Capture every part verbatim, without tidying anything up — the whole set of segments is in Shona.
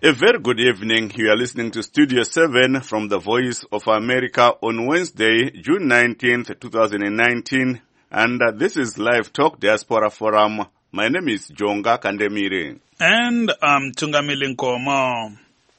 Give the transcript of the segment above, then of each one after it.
A very good evening. You are listening to Studio seven from the Voice of America on Wednesday, June nineteenth, twenty nineteen. And uh, this is Live Talk Diaspora Forum. My name is Jonga Kandemire. And I'm Tungamili Nkomo.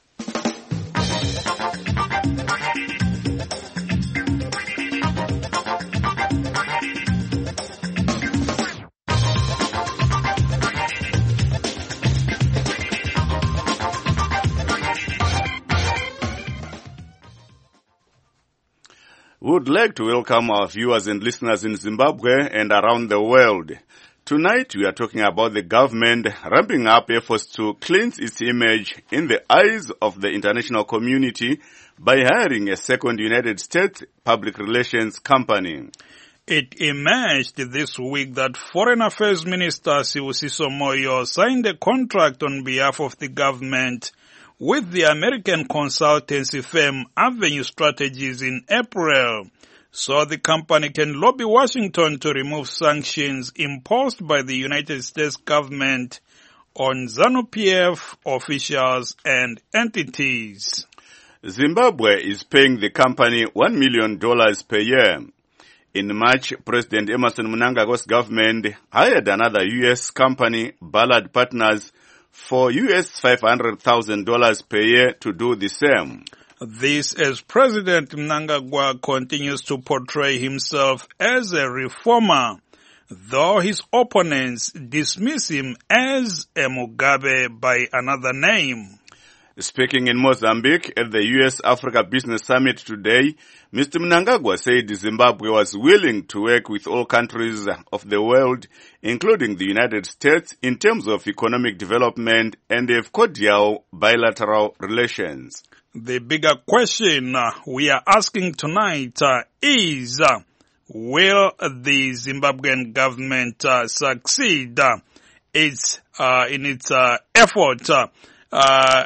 We would like to welcome our viewers and listeners in Zimbabwe and around the world. Tonight we are talking about the government ramping up efforts to cleanse its image in the eyes of the international community by hiring a second United States public relations company. It emerged this week that Foreign Affairs Minister Sibusiso Moyo signed a contract on behalf of the government with the American consultancy firm Avenue Strategies in April, so the company can lobby Washington to remove sanctions imposed by the United States government on ZANU-P F officials and entities. Zimbabwe is paying the company one million dollars per year. In March, President Emmerson Mnangagwa's government hired another U S company, Ballard Partners, for U S five hundred thousand dollars per year to do the same. This as President Mnangagwa continues to portray himself as a reformer, though his opponents dismiss him as a Mugabe by another name. Speaking in Mozambique at the U S Africa Business Summit today, Mister Mnangagwa said Zimbabwe was willing to work with all countries of the world, including the United States, in terms of economic development and have cordial bilateral relations. The bigger question uh, we are asking tonight uh, is, uh, will the Zimbabwean government uh, succeed uh, its, uh, in its uh, effort uh, Uh,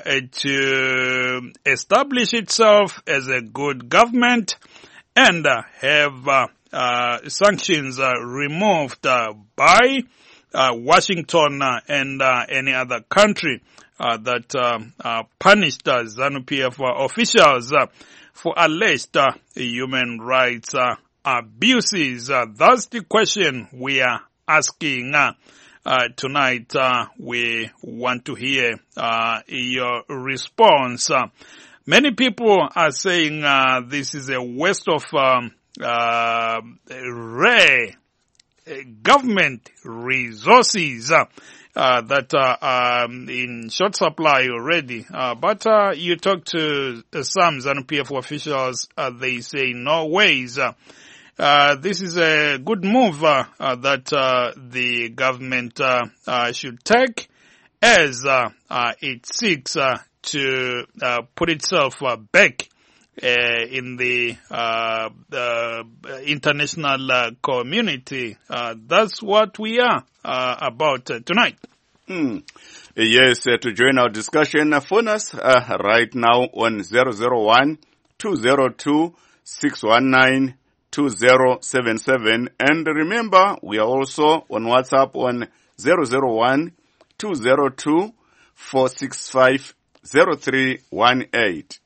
to establish itself as a good government and uh, have uh, uh, sanctions uh, removed uh, by uh, Washington uh, and uh, any other country uh, that uh, uh, punished uh, ZANU-P F officials uh, for alleged uh, human rights uh, abuses. Uh, that's the question we are asking uh, Uh, tonight. Uh, we want to hear uh, your response. Uh, many people are saying uh, this is a waste of um, uh, rare uh, government resources uh, uh, that are um, in short supply already. Uh, but uh, you talk to uh, some ZANU-P F officials, uh, they say no ways. Uh, Uh, this is a good move uh, uh, that uh, the government uh, uh, should take as uh, uh, it seeks uh, to uh, put itself uh, back uh, in the, uh, the international uh, community. Uh, that's what we are uh, about uh, tonight. Hmm. Yes, uh, to join our discussion, uh, phone us uh, right now on zero zero one, two zero two, six one nine, two zero seven seven, and remember we are also on WhatsApp on zero zero one, two zero two, four six five, zero three one eight.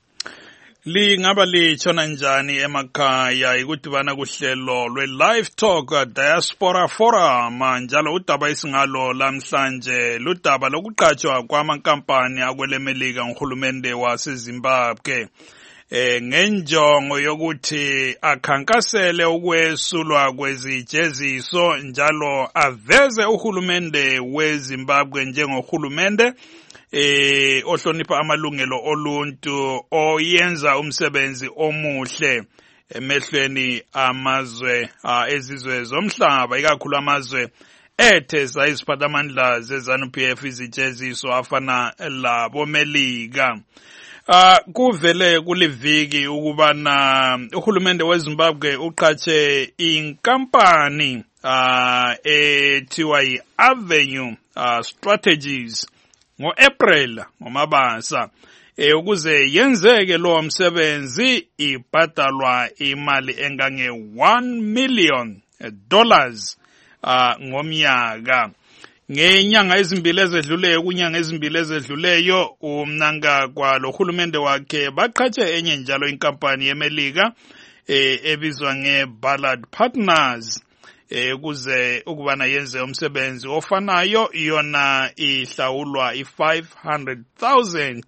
Lingaba lichona njani emakhaya ikudibana kuhlelo lwe Live Talk Diaspora Forum njalo udaba isingalo lamhlanje ludaba lokuqhatshwa kwamankampani akwelemelika ngohulumende waseZimbabwe Eh, ngenjongo yokuthi akhankasele ukwesulwa kwezijeziso njalo aveze uhulumende weZimbabwe njengohulumende eh ohlonipha amalungelo oluntu oyenza umsebenzi omuhle emehlweni amazwe uh, ezizwe zomhlaba ikakhulu amazwe ethe sayiziphathamandla zeZANU-P F izijeziso afana labo Melika. Uh, kuvele kuliviki ukubana uhulumende weZimbabwe uqhatshe inkampani uh, ethiwa yi-Avenue uh, Strategies ngo-April ngomabasa eh, ukuze yenzeke lo msebenzi ibhadalwa imali engange one million dollars uh, ngomnyaka. ngenyanga ezimbili ezedluleyo kunyanga ezimbili ezedluleyo uMnangagwa lohulumende wakhe baqhatshe enye njalo inkampani yeMelika eh, ebizwa ngeBallard Partners eh, kuze ukubana yenze umsebenzi ofanayo yona ihlawulwa i-five hundred thousand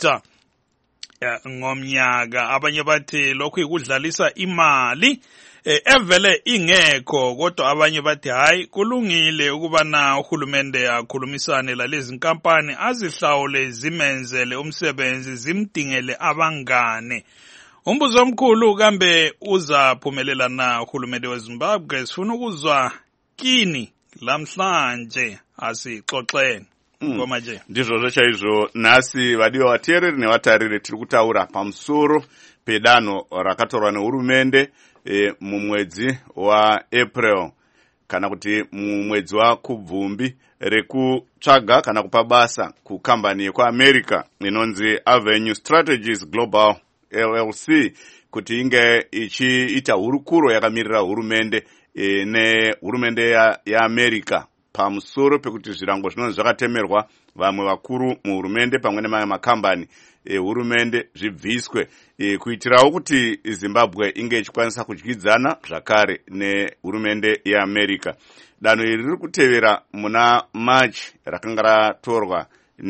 ngomnyaka. Abanye bathi lokhu ikudlalisa imali eh, evele ingekho, kodwa abanye bathi hayi kulungile ukubana uhulumende akhulumisane lalezi inkampani azihlawule zimenzele umsebenzi zimdingele abangane. Umbuzo omkhulu kambe uzaphumelela na uhulumende weZimbabwe? Sifuna ukuzwa kini lamhlanje, asixoxeni. Ngoma nje ndizvo chaizvo. Nhasi vadiwa vateereri nevatariri tiri kutaura pamusoro pedanho rakatorwa nehurumende e, mumwedzi waApril kana kuti mumwedzi waKubvumbi rekutsvaga kana kupa basa kukambani yekuAmerica inonzi Avenue Strategies Global L L C kuti inge ichiita hurukuro yakamirira hurumende e, nehurumende yaAmerica pamusoro pekuti zvirango zvinonzi zvakatemerwa vamwe vakuru muhurumende pamwe nemamwe makambani ehurumende zvibviswe e, kuitirawo kuti Zimbabwe inge ichikwanisa kudyidzana zvakare nehurumende yeAmerica. Danho iri riri kutevera muna March rakanga ratorwa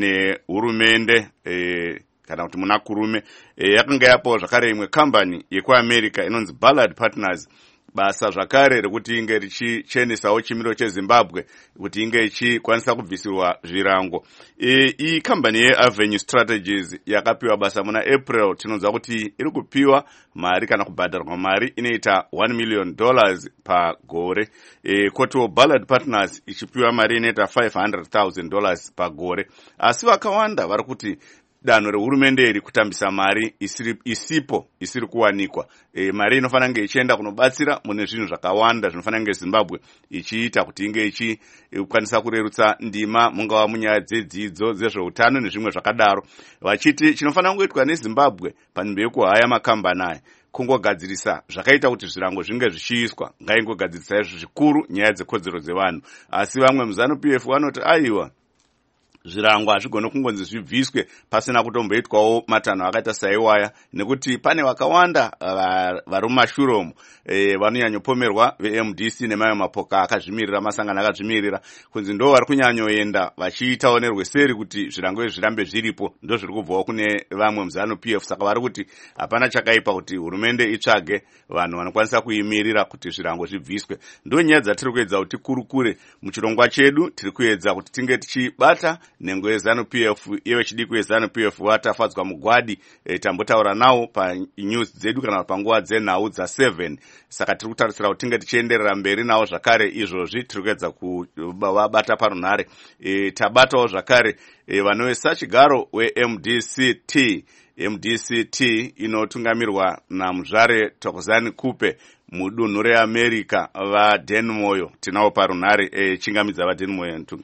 nehurumende e, kana kuti muna kurume e, yakanga yapawo zvakare imwe kambani yekuAmerica inonzi Ballard Partners basa zvakare rekuti inge richichenesawo chimiro cheZimbabwe kuti inge ichikwanisa kubvisirwa zvirango. Iyi kambani yeAvenue Strategies yakapiwa basa muna April. Tinonzwa kuti iri kupiwa mari kana kubhadharwa mari inoita one million dollars pagore. E, kotiwo Ballard Partners ichipiwa mari inoita five hundred thousand dollars pagore. Asi vakawanda vari kuti danho rehurumende iri kutambisa mari isiri, isipo isiri kuwanikwa. E, mari inofanira kunge ichienda kunobatsira mune zvinhu zvakawanda zvinofanira kunge Zimbabwe ichiita kuti inge ichikwanisa kurerutsa ndima mungava munyaya dzedzidzo, dzezveutano nezvimwe zvakadaro. Vachiti chinofanira kungoitwa neZimbabwe panzvimbo yekuhaya makambani aya kungogadzirisa zvakaita kuti zvirango zvinge zvichiiswa, ngaingogadzirisa izvo zvikuru nyaya dzekodzero dzevanhu. Asi vamwe muZanu P F vanoti aiwa zvirango hazvigone kungonzi zvibviswe pasina kutomboitwawo matanho akaita saiwaya, nekuti pane vakawanda vari mumashure umo e, vanonyanyopomerwa veM D C nemamwe mapoka akazvimirira, masangano akazvimirira, kunzi ndo vari kunyanyoenda vachiitawo nerweseri kuti zvirango izvi zvirambe zviripo. Ndo zviri kubvawo kune vamwe muZanu P F. Saka vari kuti hapana chakaipa kuti hurumende itsvage vanhu vanokwanisa kuimirira kuti zvirango zvibviswe. Ndo nyaya dzatiri kuedza kuti kurukure muchirongwa chedu. Tiri kuedza kuti tinge tichibata nhengo yeZanu P F, iwe chidiki yeZanu P F watafadzwa mugwadi e, tambotaura nawo panews dzedu kana panguva dzenhau dza seven. Saka tiri kutarisira kuti tinge tichienderera mberi nawo zvakare izvozvi. Tiri kuedza kuvabata parunhare. E, tabatawo zvakare e, vanovesa chigaro weM D C T. M D C T inotungamirwa namuzvare Thokozani Kupe mudunhu reAmerica vaDan Moyo. Tinawo parunhare e, chingamidza vaDan Moyo ntunga.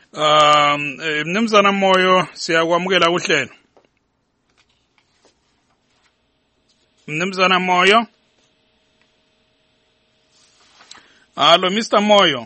Um, Mnumzana Moyo, siyakwamukela kuhlelo. Mnumzana Moyo. Hello, Mister Moyo.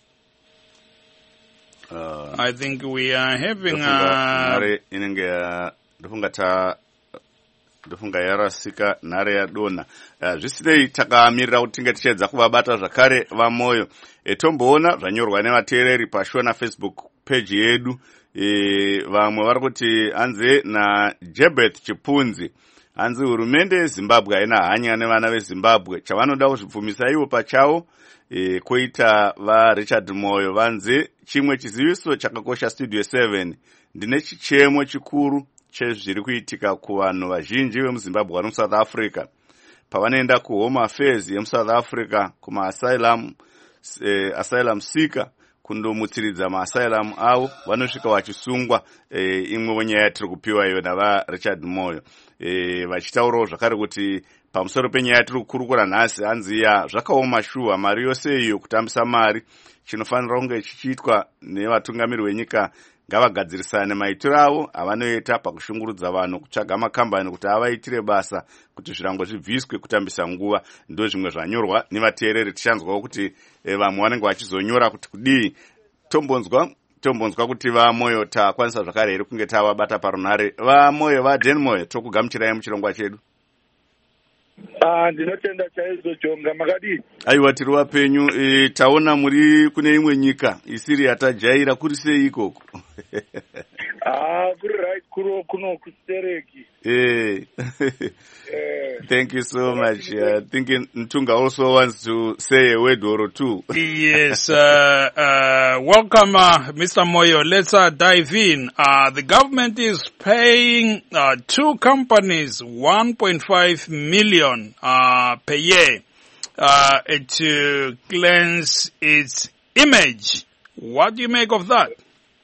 Uh, I think we are having a... inenge ndofunga ta ndofunga yarasika nhare yadona. Uh, zvisinei takamirira kuti tinge tichedza kuvabata zvakare vaMoyo. E, tomboona zvanyorwa nevateereri pashona Facebook page yedu. E, vamwe vari kuti anze naJebeth Chipunzi anzi hurumende yeZimbabwe haina hanya nevana veZimbabwe, chavanoda kuzvibvumisa ivo pachavo. E, koita vaRichard Moyo vanze chimwe chiziviso chakakosha Studio seven. Ndine chichemo chikuru chezviri kuitika kuvanhu vazhinji vemuZimbabwe vari muSouth Africa pavanoenda kuHome Affairs yemuSouth Africa kuma asylum eh, asylum seeker kundomutsiridza maasylum avo, vanosvika vachisungwa. E, imwe wenyaya yatiri kupiwa iyo navaRichard Moyo. E, vachitaurawo zvakare kuti pamusoro penyaya yatiri kukurukura nhasi hanzi ya zvakaoma shuwa mari yose iyo kutambisa mari chinofanira kunge chichiitwa nevatungamiri venyika ngavagadzirisane maitiro avo avanoita pakushungurudza vanhu kutsvaga makambani kuti avaitire basa kuti zvirango zvibviswe kutambisa nguva. Ndo zvimwe zvanyorwa nevateereri. Tichanzwawo kuti e, vamwe vanenge vachizonyora kuti kudii. Tombonzwa tombonzwa kuti vamoyo takwanisa zvakare here kunge tavabata parunhare. Vamoyo vaDenmoyo tokugamuchirai muchirongwa chedu. Ah, ndinotenda chaizvo Jonga, makadii? Aiwa, tiri wapenyu. E, taona muri kune imwe nyika isiri yatajaira, kuri sei ikoko? Ah, kuri right kuro kuno kustereki. Eh. Thank you so much. I think Ntunga also wants to say a word or two. Yes, uh, uh, welcome, uh, Mister Moyo. Let's uh, dive in. Uh, the government is paying uh, two companies one point five million uh, per year uh, to cleanse its image. What do you make of that?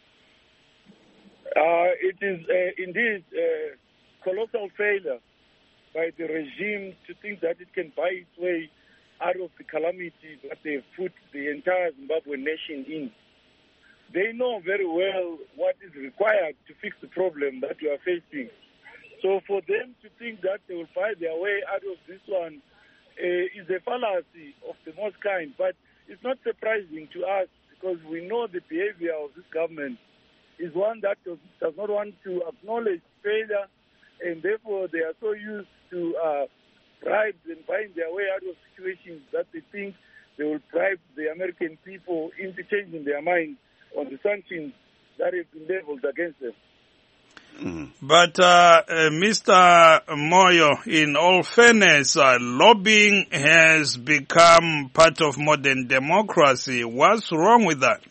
Uh, it is uh, indeed a colossal failure by the regime to think that it can buy its way out of the calamity that they've put the entire Zimbabwean nation in. They know very well what is required to fix the problem that we are facing. So for them to think that they will buy their way out of this one uh, is a fallacy of the most kind. But it's not surprising to us because we know the behavior of this government is one that does, does not want to acknowledge failure, and therefore they are so used to uh, bribes and buying their way out of situations that they think they will bribe the American people into changing their mind on the sanctions that have been leveled against them. Mm. But, uh, uh, Mister Moyo, in all fairness, uh, lobbying has become part of modern democracy. What's wrong with that?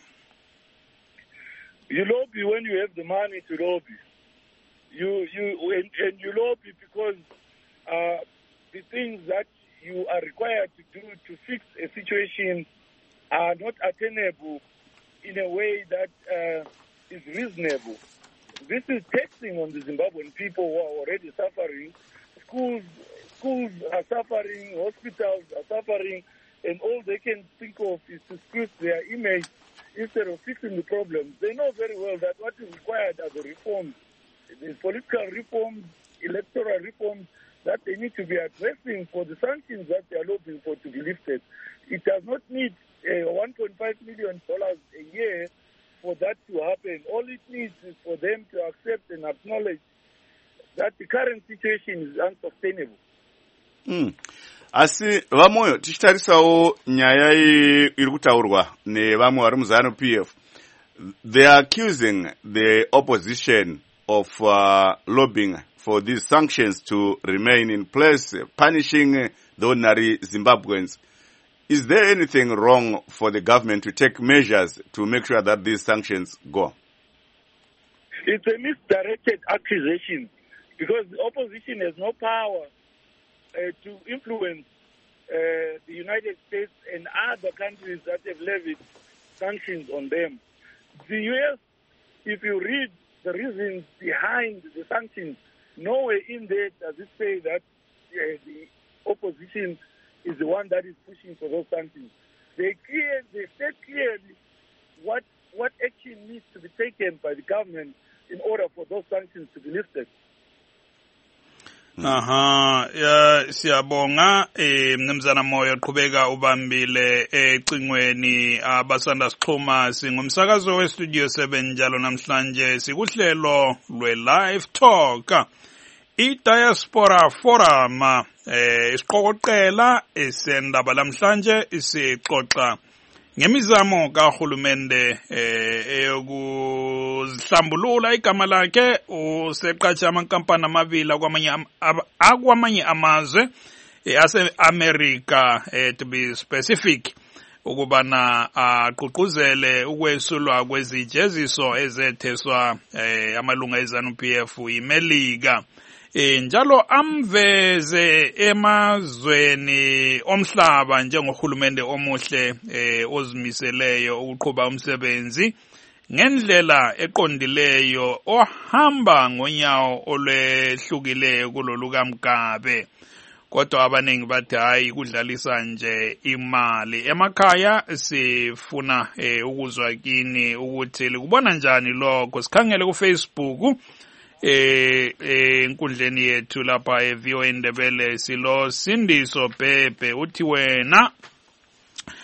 You lobby when you have the money to lobby. You you and, and you lobby because uh, the things that you are required to do to fix a situation are not attainable in a way that uh, is reasonable. This is taxing on the Zimbabwean people who are already suffering. Schools schools are suffering, hospitals are suffering, and all they can think of is to squeeze their image instead of fixing the problems. They know very well that what is required are the reforms, the political reforms, electoral reforms that they need to be addressing for the sanctions that they are lobbying for to be lifted. It does not need uh, one point five million dollars a year for that to happen. All it needs is for them to accept and acknowledge that the current situation is unsustainable. Mm. Asi vamoyo tichitarisawo nyaya iri kutaurwa nevamwe vari muzanu P F, they are accusing the opposition of uh, lobbying for these sanctions to remain in place, punishing the ordinary Zimbabweans. Is there anything wrong for the government to take measures to make sure that these sanctions go? It's a misdirected accusation because the opposition has no power Uh, to influence uh, the United States and other countries that have levied sanctions on them. The U S, if you read the reasons behind the sanctions, nowhere in there does it say that uh, the opposition is the one that is pushing for those sanctions. They clear, they state clearly what what action needs to be taken by the government in order for those sanctions to be lifted. Aha, ya siyabonga eh mnumzana Moyo qhubeka ubambile ecingweni abasanda sixhuma singumsakazo we Studio seven njalo namhlanje sikuhlelo lwe live talk I Diaspora Forum eh isiqoqela esendaba namhlanje isixoxa ngemizamo kahulumende eh eyokuzihlambulula igama lakhe useqhatsha amankampani amabili kwamanye akwamanye amazwe ase America eh to be specific ukubana aququzele ukwesulwa kwezijeziso ezetheswa eh amalunga ezanu P F iMelika Eh njalo amveze emazweni omhlaba njengohulumende omuhle eh ozimiseleyo ukuqhuba umsebenzi ngendlela eqondileyo ohamba ngonyawo olwehlukileyo kuloluka Mgabe kodwa abaningi bathi hayi kudlalisa nje imali emakhaya sifuna eh ukuzwa kini ukuthi likubona njani lokho sikhangele ku Facebook eh enkundleni yethu lapha e V O A Ndebele silo Sindiso Bhebhe uthi wena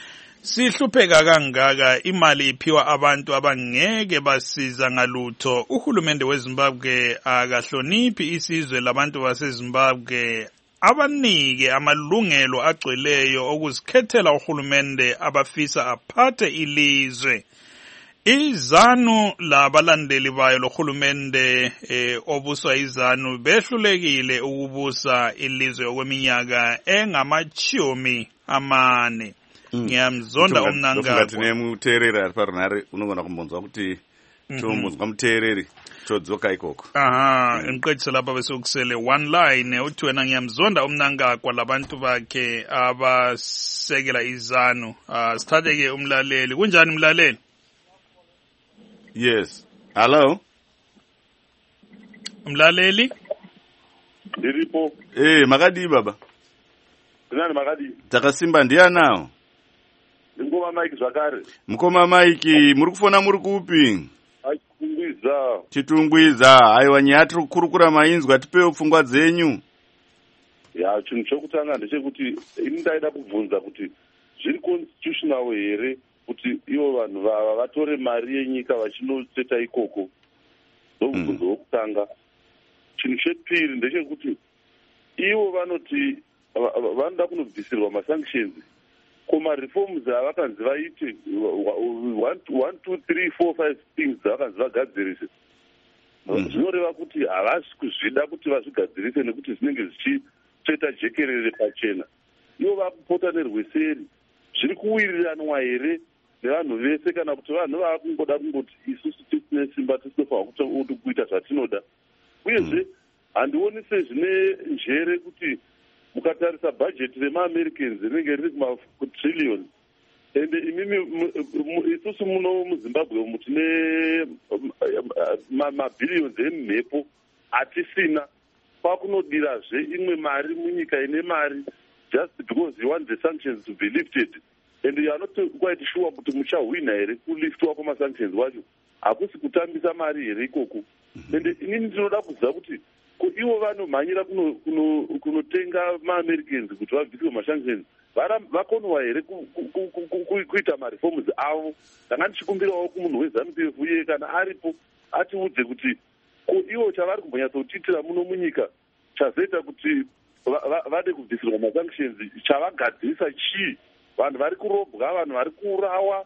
Sihlupheka kangaka imali iphiwa abantu abangeke basiza ngalutho. Uhulumende weZimbabwe akahloniphi isizwe labantu baseZimbabwe abanike amalungelo agcweleyo okuzikhethela uhulumende abafisa aphathe ilizwe. IZANU labalandeli bayo lohulumende eh, obuswa iZANU behlulekile ukubusa ilizwe okweminyaka engamachumi amane. Ngiyamzonda umnangagwa. Ngathi nemutereri ari parunare unogona kumbonzwa kuti tombonzwa mutereri chodzoka ikoko. Aha, emqedise lapha bese ukusele one line uthi wena ngiyamzonda umnangagwa labantu bakhe abasekela iZANU. Ah, sithatheke umlaleli. Kunjani umlaleli? Yes. Hello. Umlaleli? Ndiripo. Eh, makadi baba. Ndinani makadi? Takasimba ndiya nawo. Ngoma Mike zvakare. Mukoma Mike, muri kufona muri kupi? Achitungwiza. Chitungwiza, haiwa nyaya tiri kurukura mainzwa tipewo pfungwa dzenyu. Ya, chinhu chokutanga ndechekuti ini ndaida kubvunza kuti zviri constitutional here kuti ivo vanhu vava vatore mari yenyika vachinotseta ikoko. Ndobvunzo mm. wokutanga. Chinhu chepiri ndechekuti ivo vanoti vanoda kunobvisirwa masanctions. Koma reforms avakanzi vaite one two three four five things avakanzi vagadzirise. Zvinoreva kuti havasi kuzvida kuti vazvigadzirise nekuti zvinenge zvichitsveta jekerere pachena. Ivo vakupota nerweseri. Zviri kuwiriranwa here nevanhu vese kana kuti vanhu vava kungoda kungoti isusu tisine simba tisinofanira kuita zvatinoda. Uyezve handioni sezvine njere kuti mukatarisa bhajeti rema-Americans rinenge riri kumatrillions ende imimi isusu muno muZimbabwe umu tine mabhillions emhepo atisina. Kwakunodirazve imwe mari munyika ine mari just because you want the sanctions to be lifted and you are not quite sure kuti muchahwina here kuliftwa kwamasanctions wacho. Hakusi kutambisa mari here ikoko. Ende inini ndinoda kuziva kuti ivo vanomhanyira kunotenga ma-Americans kuti vabviswe masanctions vakonwa here kuita mareforms avo. Ndanga ndichikumbirawo kumunhu weZANU P F uye kana aripo atiudze kuti ivo chavari kumbonyatsotiitira muno munyika chazoita kuti vade kubvisirwa masanctions chavagadzirisa chii. Vanhu vari kurobwa, vanhu vari kurawa,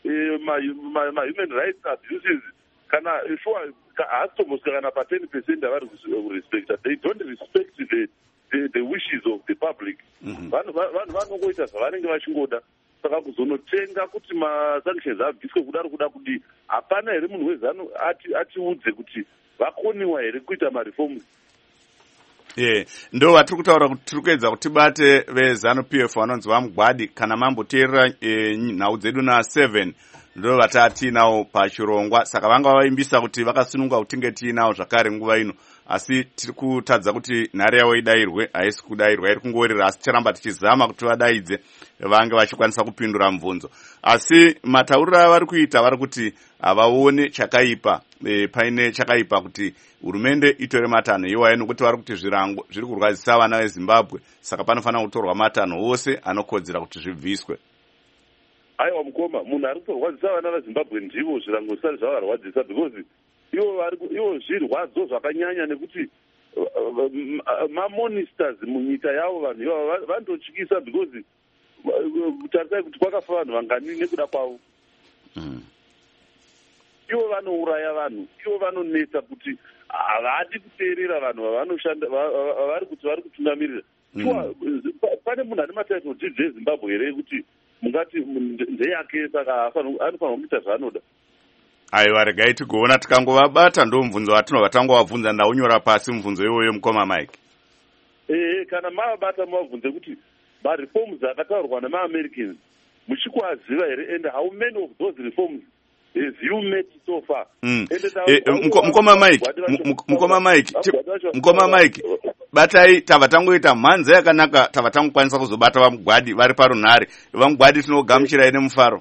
ma-human rights abuses kana sure haatombosvika kana pa ten percent avari kurespecta. They don't respect the, the, the wishes of the public. Vanhu vanongoita zvavanenge vachingoda. Saka kuzonotenga kuti masanctions abviswe kudaro kuda kudi hapana here munhu weZANU atiudze kuti vakoniwa here kuita mareforms. Yeah. Ndo vatiri kutaura kuti tiri kuedza kuti bate veZANU P F vanonzi vaMugwadi kana mamboteerera e, nhau dzedu na seven ndo vatati nawo pachirongwa saka vanga vaimbisa kuti vakasununga kuti tinge tiinawo zvakare nguva ino asi tiri kutadza kuti nhare yavo idairwe haisi kudairwa iri kungorira asi ticharamba tichizama kuti vadaidze vange vachikwanisa kupindura mubvunzo asi matauriro avari kuita vari kuti havaone chakaipa e, paine chakaipa kuti hurumende itore matanho iwayo nokuti vari kuti zvirango zviri kurwadzisa vana veZimbabwe saka panofanira kutorwa matanho ose anokodzera kuti zvibviswe. Aiwa mukoma, munhu ari kutorwadzisa vana veZimbabwe ndivo zvirango zvisati zvavarwadzisa because ivo zvirwadzo zvakanyanya nekuti mamonisters munyika yavo vanhu ivavo vanototyisa because tarisai kuti kwakafa vanhu vangani nekuda kwavo. Ivo vanouraya vanhu, ivo vanonetsa kuti havadi kuteerera vanhu vavanoshanda vari kuti vari kutungamirira. Pane munhu ane mataitlo deeds eZimbabwe here kuti mungati ndeyake saka anofanira kuita zvaanoda. Aiwa regai tigoona tikangovabata ndo mubvunzo watinobva tangovabvunza ndaunyora pasi mubvunzo iwoyo mukoma Mike. Eh kana mavabata mavabvunze kuti mareforms akataurwa nema-Americans muchikuaziva here and how many of those reforms have you met so far? Mukoma Mike, mukoma Mike, mukoma Mike. Batai tava tangoita mhanza yakanaka tava tangokwanisa kuzobata vaMugwadi vari parunhare. VaMugwadi tinogamuchira ine mufaro.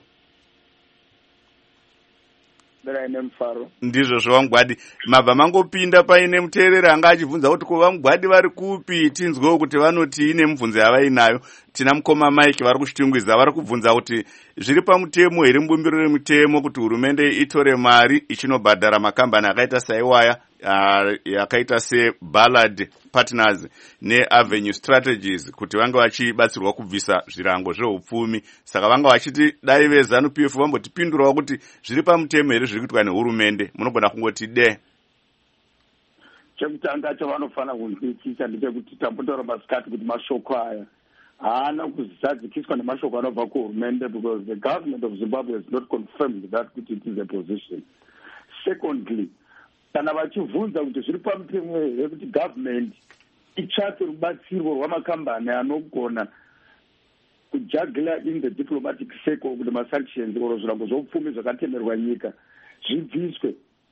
Ine mufaro. Ndizvo zvaVaMugwadi. Mabva mangopinda paine muteereri anga achibvunza kuti ko vaMugwadi vari kupi tinzwewo kuti vanoti ine mubvunzo yavainayo. tina mukoma Mike vari kushitungwiza vari kubvunza kuti zviri pamutemo here mubumbiro remutemo kuti hurumende itore mari ichinobhadhara makambani akaita saiwaya uh, yakaita seBallard Partners neAvenue Strategies kuti vanga vachibatsirwa kubvisa zvirango zveupfumi. Saka vanga vachiti dai veZANU P F vambotipindurawo kuti zviri pamutemo here zviri kuitwa nehurumende. Munogona kungoti de chekutanga chavanofanira kunzwisisa ndechekuti tambotaura masikati kuti mashoko aya haana kuzadzikiswa nemashoko anobva kuhurumende, because the government of Zimbabwe has not confirmed that kuti it is a position. Secondly, kana vachibvunza kuti zviri pamutemo here kuti government itsvake rubatsiro rwamakambani anogona kujagula in the diplomatic circle kuti masanctions oro zvirango zvoupfumi zvakatemerwa nyika zvibviswe.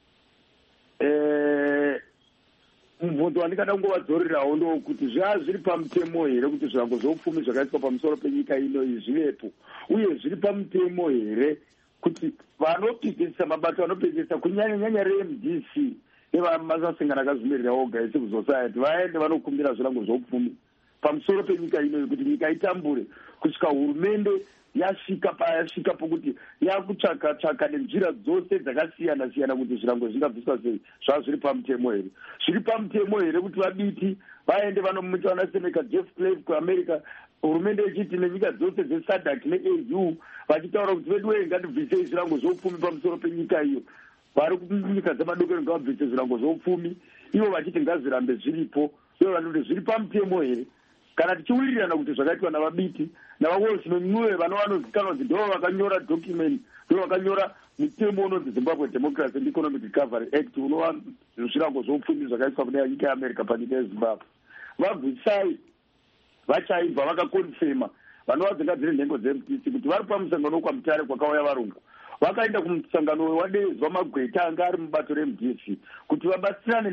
Eh, mubvunzo wandingada kungovadzorerawo ndokuti zvaa zviri pamutemo here kuti zvirango zvoupfumi zvakaiswa pamusoro penyika ino zvivepo, uye zviri pamutemo here kuti vanopedzisa mabato vanopedzisa kunyanya nyanya re-M D C nevamasangano akazvimirira oga ecivil society vaende vanokumbira zvirango zvoupfumi pamusoro penyika ino kuti nyika itambure kusvika hurumende yasvika payasvika pokuti yakutsvaka tsvaka nenjira dzose dzakasiyana siyana kuti zvirango zvingabviswa sei. Zvaa zviri pamutemo here. Zviri pamutemo here kuti vaditi vaende vanomuita vanaseneka Jeff Flake kuAmerica, hurumende ichiti nenyika dzose dzeSADC neA U vachitaura kuti vedu wee ngatibvisei zvirango zvoupfumi pamusoro penyika iyo. Vari kunyika dzemadokero ngavabvise zvirango zvoupfumi, ivo vachiti ngazirambe zviripo. Ivo vanoti zviri pamutemo here. Kana tichiwirirana kuti zvakaitwa navabiti navaWolfsmanue vano vanozikanwa kuti ndo vakanyora document, ndo vakanyora mutemo unonzi Zimbabwe Democracy and Economic Recovery Act unova zvirango zvoupfumi zvakaiswa kune nyika yeAmerica panyika yeZimbabwe. Vabvisai vachaibva vakakonfema vanova dzingadziri nhengo dze-M D C kuti vari pamusangano kwaMutare kwakauya varungu vakaenda kumusangano wadezwa magweta anga ari mubato re-M D C kuti vabatsirane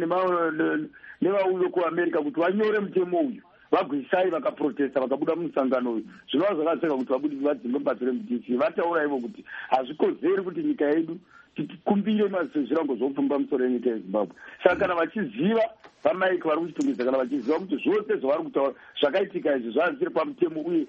nevauyo kuAmerica kuti vanyore mutemo uyu. Vabvisai vakaprotesta vakabuda mumusangano uyu. Zvinova zvakaseka kuti vabudi vadzimbe mubato re-M D C vataura ivo kuti hazvikodzeri kuti nyika yedu tikumbire zvirango zvoupfumi pamusoro yenyika yeZimbabwe. Saka kana vachiziva vamaiki vari kuchitungidza, kana vachiziva kuti zvose zvavari kutaura zvakaitika izvi zvaa zviri pamutemo uye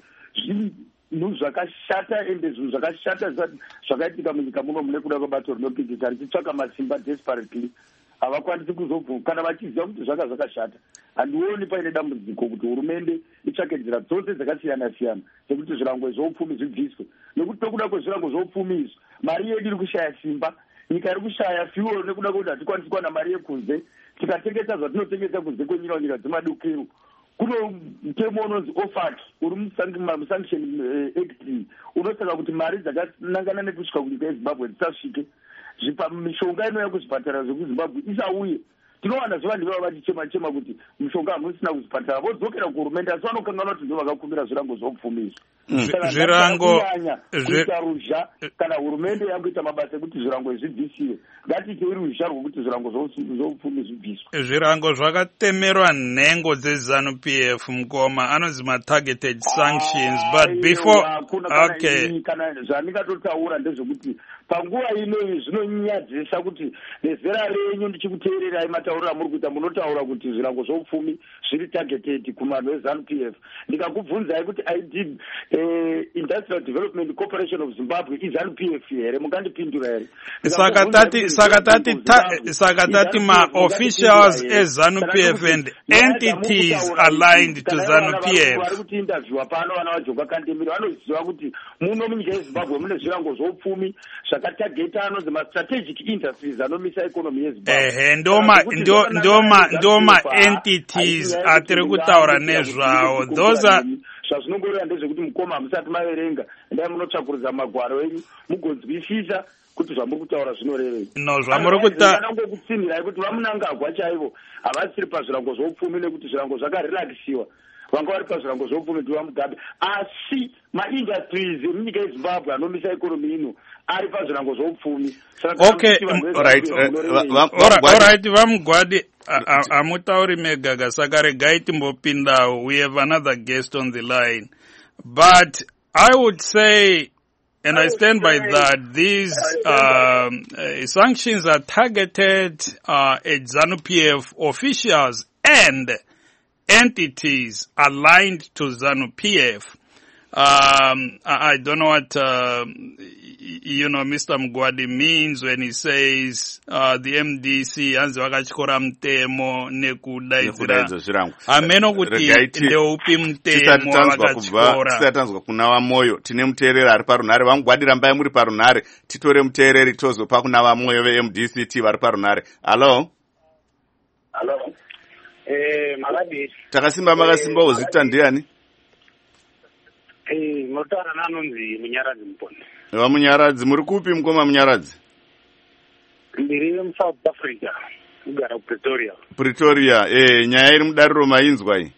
zvinhu zvakashata ende zvinhu zvakashata zvakaitika munyika muno mune kuda kwebato rinopikisa richitsvaka masimba desperately havakwanisi kuzobvu. Kana vachiziva kuti zvaka zvakashata, handioni paine dambudziko kuti hurumende itsvake nzira dzose dzakasiyana siyana dzekuti zvirango zvoupfumi zvibviswe, nekuti tokuda kwezvirango zvoupfumi izvi mari yedu iri kushaya simba, nyika iri kushaya fuel nekuda kwekuti hatikwanisi kuwana mari yekunze. Tikatengesa zvatinotengesa kunze kwenyika nyika dzemadukiro, kuno mutemo unonzi OFAC uri musanction act unosaka kuti mari dzakanangana nekusvika kunyika yeZimbabwe dzisasvike. Zvipa mishonga inouya kuzvipatara zvekuZimbabwe isauye. Tinowana zvevanhu vava vachichema chema kuti mishonga hamusina kuzvipatara, vodzokera kuhurumende asi vanokanganwa kuti ndo vakakumbira zvirango zvoupfumi izvi. Zvirango kuita ruzha kana hurumende yakuita mabasa ekuti zvirango zvibvisiwe, ngatiite ruzha rwokuti zvirango zvoupfumi zvibviswe. Zvirango zvakatemerwa nhengo dzeZANU P F mukoma anonzi ma-targeted sanctions, but before okay, kana zvandingatotaura ndezvekuti panguva ino zvinonyadzisa kuti nezera renyu ndichikuteererai matauriro muri kuita munotaura kuti zvirango zvoupfumi zviri targeted kuvanhu veZANU P F. Ndikakubvunzai kuti I did uh, Industrial Development Corporation of Zimbabwe iZANU P F here, mungandipindura here? Sakatati sakatati sakatati ma officials eZANU P F and entities aligned to ZANU P F. Vari kuti interview pano vana vajoka kandemiri vanoziva kuti muno munyika yeZimbabwe mune zvirango zvoupfumi zvakatageta anonzi ma-strategic industries anomisa economy yeZimbabwe. Ehe, ndoma ndoma ndoma entities atiri kutaura nezvawo. Those are zvazvinongoreva ndezvekuti mukoma hamusati maverenga, endai munotsvakuridza magwaro enyu mugonzwisisa kuti zvamuri kutaura zvinorevei. No, zvamuri kutaura nangokutsinirai kuti vamunangagwa chaivo havasiri pazvirango zvoupfumi nekuti zvirango zvakarelaxisiwa. Vanga vari pazvirango zvoupfumi kuti vamugabe, asi maindustries emunyika yeZimbabwe anomisa ekonomi ino ari pazvirango zvoupfumi. Okay, right, alright, vamugwadi hamutauri megaga, saka regai timbopindawo. We have another guest on the line, but I would say, and I stand by that, these um, uh, sanctions are targeted uh, at ZANU P F officials and entities aligned to ZANU P F. Um, I, I don't know what, uh, you know, Mister Mgwadi means when he says, uh, the M D C, anzi wakachikora mtemo nekudaidzira. Ameno kuti ndeupi mtemo wakachikora. Tisatanzwa kuna wamoyo. Tine muteereri ari parunare. Vamugwadi rambai muri parunare. Titore muteereri tozopa kuna wamoyo ve M D C T vari parunare. Hello? Hello? Eh, Maladi. Takasimba makasimba uzita ndiani? Eh, motara nanonzi Munyaradzi Mponi. Wa Munyaradzi, muri kupi mkoma Munyaradzi? Ndiri mu South Africa, kugara Pretoria. Pretoria, eh, nyaya iri mudariro mainzwa iyi.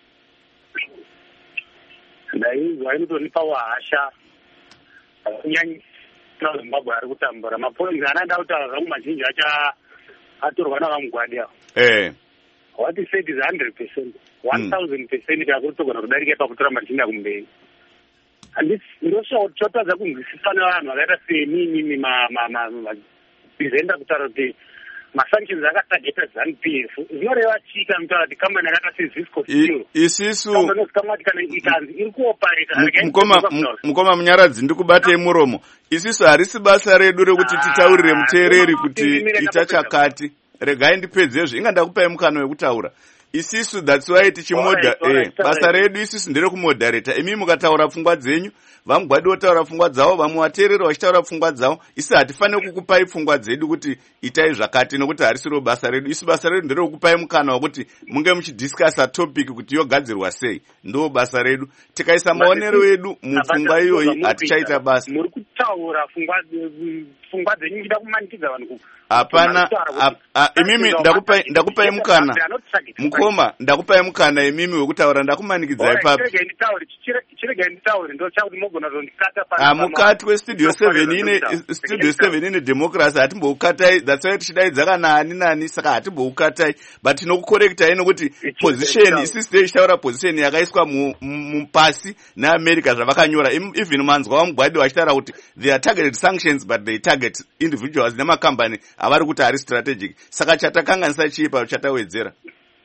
Ndainzwa inotonipa wahasha. Kunyanyi Zimbabwe ari kutambura. Mapoinzi anada kutaura zvangu mazhinji acha atorwa naVamugwadi avo. Eh. What he said is one hundred percent. one thousand percent yakutogona kudarika pakutora machinda kumberi. Handisi ndoshaototadza kunzwisisana vanhu vakaita senini maprizenda kutaura kuti masanctions akatageta ZANU P F zvinoreva chika mutaura kuti kambani yakaita seZisco Steel isisu kamati kana ikanzi iri kuopareta mukoma Munyaradzi ndikubatei muromo. Isisu harisi basa redu rekuti titaurire muteereri kuti ita chakati. Regai ndipedzezvo, inga ndakupai mukana wekutaura. Isisu that's why tichimoda eh basa redu isisu ndere kumoderata. Imi mukataura pfungwa dzenyu, Vamugwadi otaura pfungwa dzavo, vamwe vateereri vachitaura pfungwa dzavo. Isi hatifaniri kukupai pfungwa dzedu kuti itai zvakati nokuti harisiro basa redu. Isi basa redu ndere kukupai mukana wekuti munge muchidiscussa topic kuti yogadzirwa sei. Ndo basa redu. Tikaisa maonero edu mupfungwa iyoyi hatichaita basa. Muri kutaura pfungwa pfungwa dzenyu muchida kumanikidza vanhu. Hapana, imimi ndakupai ndakupai mukana. Mukoma, ndakupai mukana imimi wekutaura ndakumanikidza ipapo. Chirega nditaure ndo chakuti mogona zondikata pa. Ah, mukati we studio seven ine studio seven ine democracy hatimbokatai. That's why tichidaidza kana ani nani saka hatimbokatai. But tinokucorrectai nokuti position isi stage taura position yakaiswa mupasi na America zvavakanyora. Even manzwa Vamugwadi vachitaura kuti they are targeted sanctions but they target individuals nema company avari kuti ari strategic. Saka chatakanganisa chipa chatawedzera.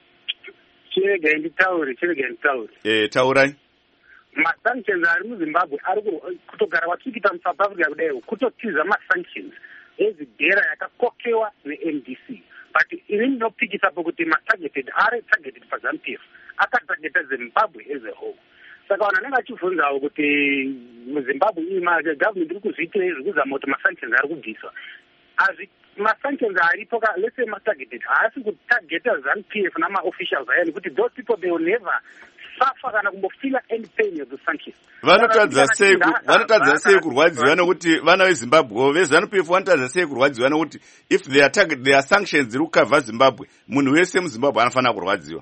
Chirega nditaure, chirega nditaure. Eh, taurai. Masanctions ari muZimbabwe ari kutogara vachikita muSouth Africa kudai kutotiza masanctions ezidhera yakakokewa neM D C. But ini ndinopikisa pokuti matargeted ari targeted paZANU P F akatargeta Zimbabwe as a whole. Saka vanhu vanenge vachibvunzawo kuti muZimbabwe government iri kuzviitei zviri kuzama kuti masanctions ari kubviswa. Azvi masanctions aripo ka let's say matargeted haasi kutargeta ZANU P F nama-officials aya nekuti those people they will never suffer kana kumbofila any pain of the sanctions. Vanotadza sei vanotadza sei kurwadziwa nokuti vana veZimbabwe veZANU P F vanotadza sei kurwadziwa nokuti if they are target they are sanctions dziri kukavha Zimbabwe munhu wese muZimbabwe anofanira kurwadziwa.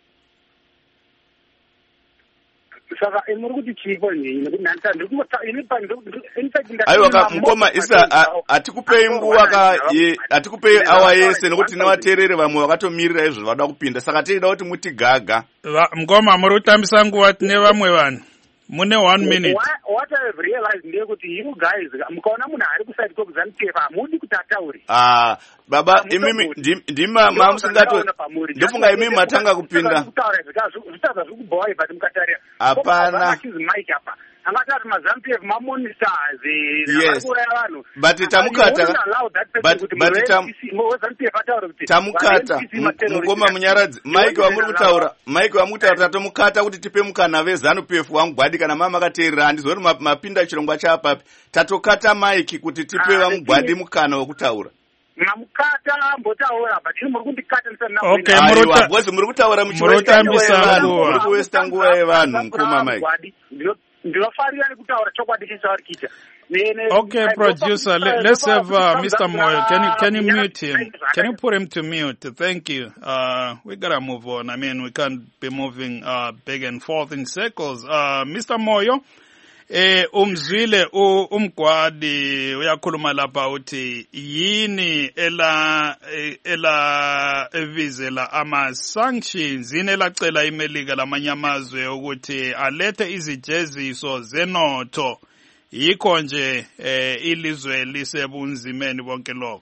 Saka muri kuti chipo nyinyi nekuti ndanta ndikuta ini pa ndikuta aiwa mukoma isa atikupei nguva ka atikupei awa yese nekuti nevateereri vamwe vakatomirira izvo vada kupinda saka teida kuti muti gaga. Mukoma muri kutambisa nguva tine vamwe vanhu mune one minute. What I have realized ndekuti you guys mukaona munhu ari kuside kwezANU P F hamudi kuti ataure. Ah baba imimi ndima mamusingato ndofunga imimi matanga kupinda. Zvitaza zvikuboy but mukatarira. Hapana. Mic apa. Angatati maZANU P F mamonitors vakuraya vanhu. But tamukata but but tam tamukata mukoma Munyaradzi Mike wamuri kutaura Mike wamuri kutaura tatomukata kuti tipe mukana veZANU P F Vamugwadi kana mama akateerera handizori mapinda chirongwa chapapi tatokata Mike kuti tipe Vamugwadi mukana wekutaura. Namukata mbotaura but muri kundikata ndisana. Okay, muruta bozi muri kutaura muchitambisa nguva muri kuwesta nguva yevanhu mukoma Mike. Ndilofarira kutaura chokwadi chisari kita. Okay, producer, let, let's have uh, Mister Moyo. Can you can you mute him? Can you put him to mute? Thank you. Uh, we gotta move on. I mean, we can't be moving uh, back and forth in circles. Uh, Mister Moyo, eh, umzwile umgwadi uyakhuluma lapha uthi yini ela ela evizela ama sanctions yini elacela imelika lamanyamazwe ukuthi alethe izijeziso zenotho. Yikho nje eh ilizwe lisebunzimeni bonke lokho.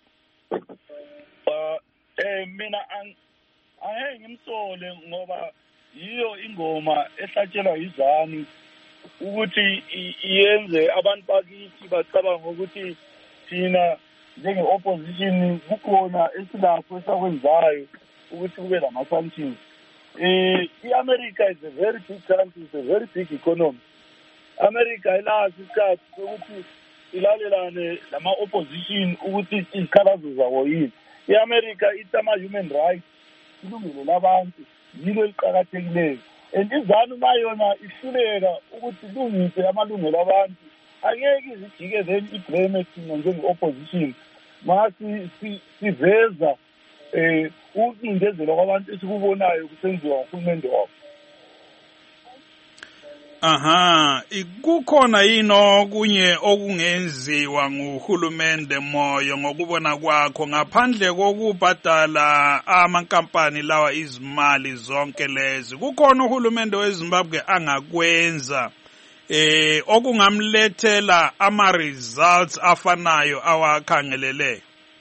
Uh eh mina angeke ngimsole ngoba yiyo ingoma ehlatshelwa yiZANU ukuthi iyenze abantu bakithi bacabanga ukuthi thina njenge-opposition kukhona esilapho esakwenzayo ukuthi kube lama-sanctions. Um i-America is a very big country, it's a very big economy. America ilazi isikhathi sokuthi ilalelane lama-opposition ukuthi izikhalazo zawo yini. I-America ithi ama-human rights, ilungelo labantu, yilo eliqakathekileyo. And izanu uma yona ihluleka ukuthi ilungise amalungelo abantu, angeke izijike then iblame thina njenge-opposition. Masi siveza um ukuncindezelwa kwabantu esikubonayo kusenziwa nguhulumende wabo. Aha, kukhona yino kunye okungenziwa nguhulumende Moyo ngokubona kwakho ngaphandle kokubhadala amankampani lawa izimali zonke lezi? Kukhona uhulumende weZimbabwe angakwenza eh okungamlethela ama results afanayo awakhangelele?